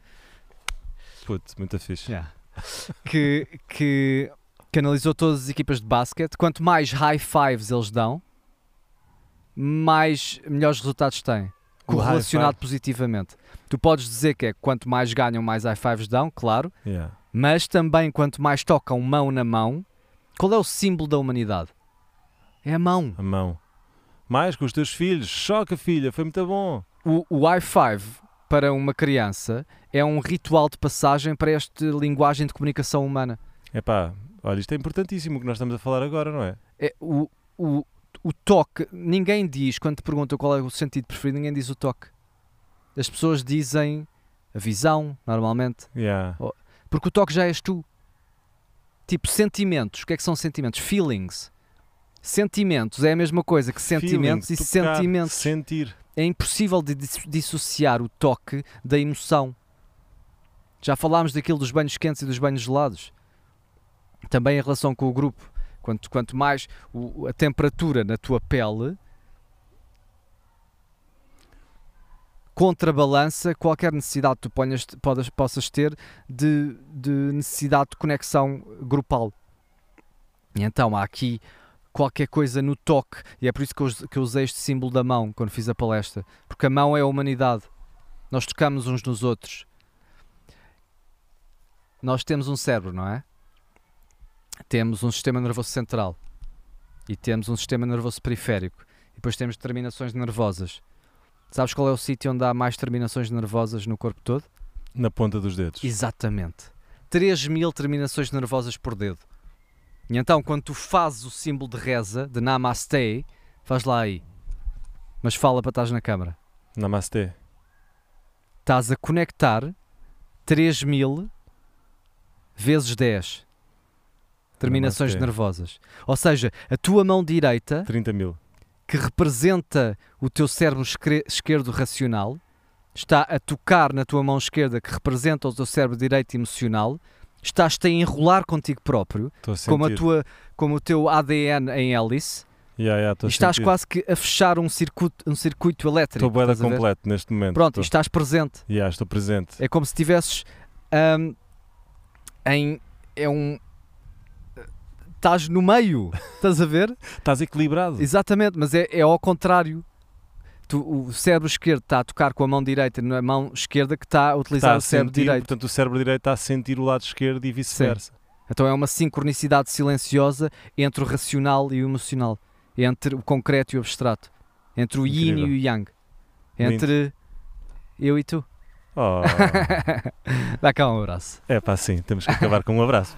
Putz, muito fixe. Yeah. que, que, que analisou todas as equipas de basquete. Quanto mais high fives eles dão, mais melhores resultados têm, correlacionado positivamente. Tu podes dizer que é quanto mais ganham, mais high fives dão, claro, yeah. mas também quanto mais tocam mão na mão, qual é o símbolo da humanidade? É a mão. A mão. Mais com os teus filhos, choca filha, foi muito bom. O, o high five para uma criança é um ritual de passagem para esta linguagem de comunicação humana. Epá, olha, isto é importantíssimo o que nós estamos a falar agora, não é? É o... o O toque, ninguém diz, quando te perguntam qual é o sentido preferido, ninguém diz o toque. As pessoas dizem a visão, normalmente. Yeah. Porque o toque já és tu. Tipo, sentimentos. O que é que são sentimentos? Feelings. Sentimentos é a mesma coisa que sentimentos Feeling, e tocar, sentimentos. Sentir. É impossível de dissociar o toque da emoção. Já falámos daquilo dos banhos quentes e dos banhos gelados. Também em relação com o grupo. Quanto, quanto mais o, a temperatura na tua pele... contrabalança qualquer necessidade que tu ponhas, podas, possas ter de, de necessidade de conexão grupal. E então há aqui qualquer coisa no toque, e é por isso que eu, que eu usei este símbolo da mão quando fiz a palestra, porque a mão é a humanidade. Nós tocamos uns nos outros. Nós temos um cérebro, não é? Temos um sistema nervoso central e temos um sistema nervoso periférico, e depois temos terminações nervosas. Sabes qual é o sítio onde há mais terminações nervosas no corpo todo? Na ponta dos dedos. Exatamente. três mil terminações nervosas por dedo. E então, quando tu fazes o símbolo de reza, de Namaste, faz lá aí. Mas fala para estás na câmara. Namastê. Estás a conectar três mil vezes dez terminações Namastê. nervosas. Ou seja, a tua mão direita, trinta mil. que representa o teu cérebro esquer- esquerdo racional, está a tocar na tua mão esquerda, que representa o teu cérebro direito emocional, estás-te a enrolar contigo próprio, Estou a sentir. como, a tua, como o teu A D N em hélice, Yeah, yeah, estou e a estás sentir. quase que a fechar um circuito, um circuito elétrico. Estou bué estás a ver? completo neste momento. Pronto, e Estou. estás presente. Yeah, estou presente. É como se estivesses hum, em... É um... Estás no meio, estás a ver? Estás equilibrado. Exatamente, mas é, é ao contrário. Tu, o cérebro esquerdo está a tocar com a mão direita na mão esquerda, que está a utilizar Está a o cérebro sentir, direito. Portanto, o cérebro direito está a sentir o lado esquerdo e vice-versa. Então é uma sincronicidade silenciosa entre o racional e o emocional, entre o concreto e o abstrato, entre o yin Incrível. e o yang, Lindo. entre eu e tu. Oh. Dá cá um abraço. É pá, sim, temos que acabar com um abraço.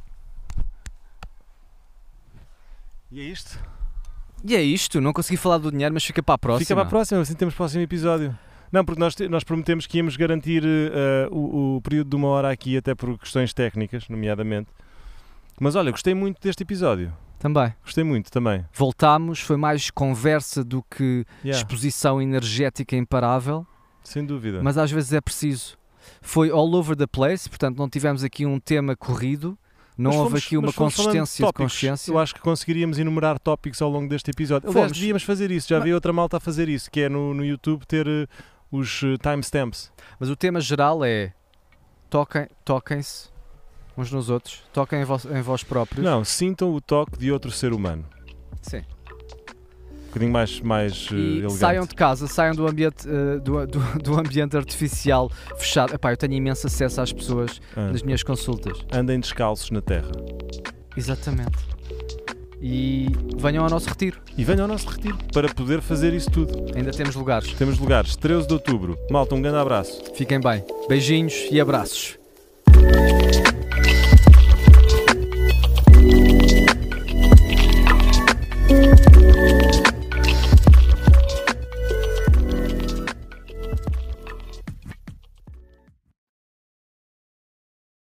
E é isto. E é isto, não consegui falar do dinheiro, mas fica para a próxima. Fica para a próxima, assim temos o próximo episódio. Não, porque nós, te- nós prometemos que íamos garantir eh, o, o período de uma hora aqui, até por questões técnicas, nomeadamente. Mas olha, gostei muito deste episódio. Também. Gostei muito também. Voltámos, foi mais conversa do que Yeah, exposição energética imparável, sem dúvida. mas às vezes é preciso. Foi all over the place, portanto não tivemos aqui um tema corrido, não Mas houve fomos- aqui uma mas fomos falando de consistência de tópicos. consciência. Eu acho que conseguiríamos enumerar tópicos ao longo deste episódio. Aliás, Fomos. devíamos fazer isso. Já Mas- vi outra malta a fazer isso, que é no, no YouTube ter eh, os eh, timestamps. Mas o tema geral é toquem, toquem-se uns nos outros, toquem em vós, em vós próprios. Não, sintam o toque de outro ser humano. Sim. Um bocadinho mais, mais eh, E elegante. saiam de casa, saiam do ambiente, eh, do, do, do ambiente artificial fechado. Epá, eu tenho imenso acesso às pessoas Ah, nas minhas consultas. andem descalços na terra. Exatamente. E venham ao nosso retiro. E venham ao nosso retiro para poder fazer isso tudo. Ainda temos lugares. Temos lugares, treze de outubro. Malta, um grande abraço. Fiquem bem. Beijinhos e abraços.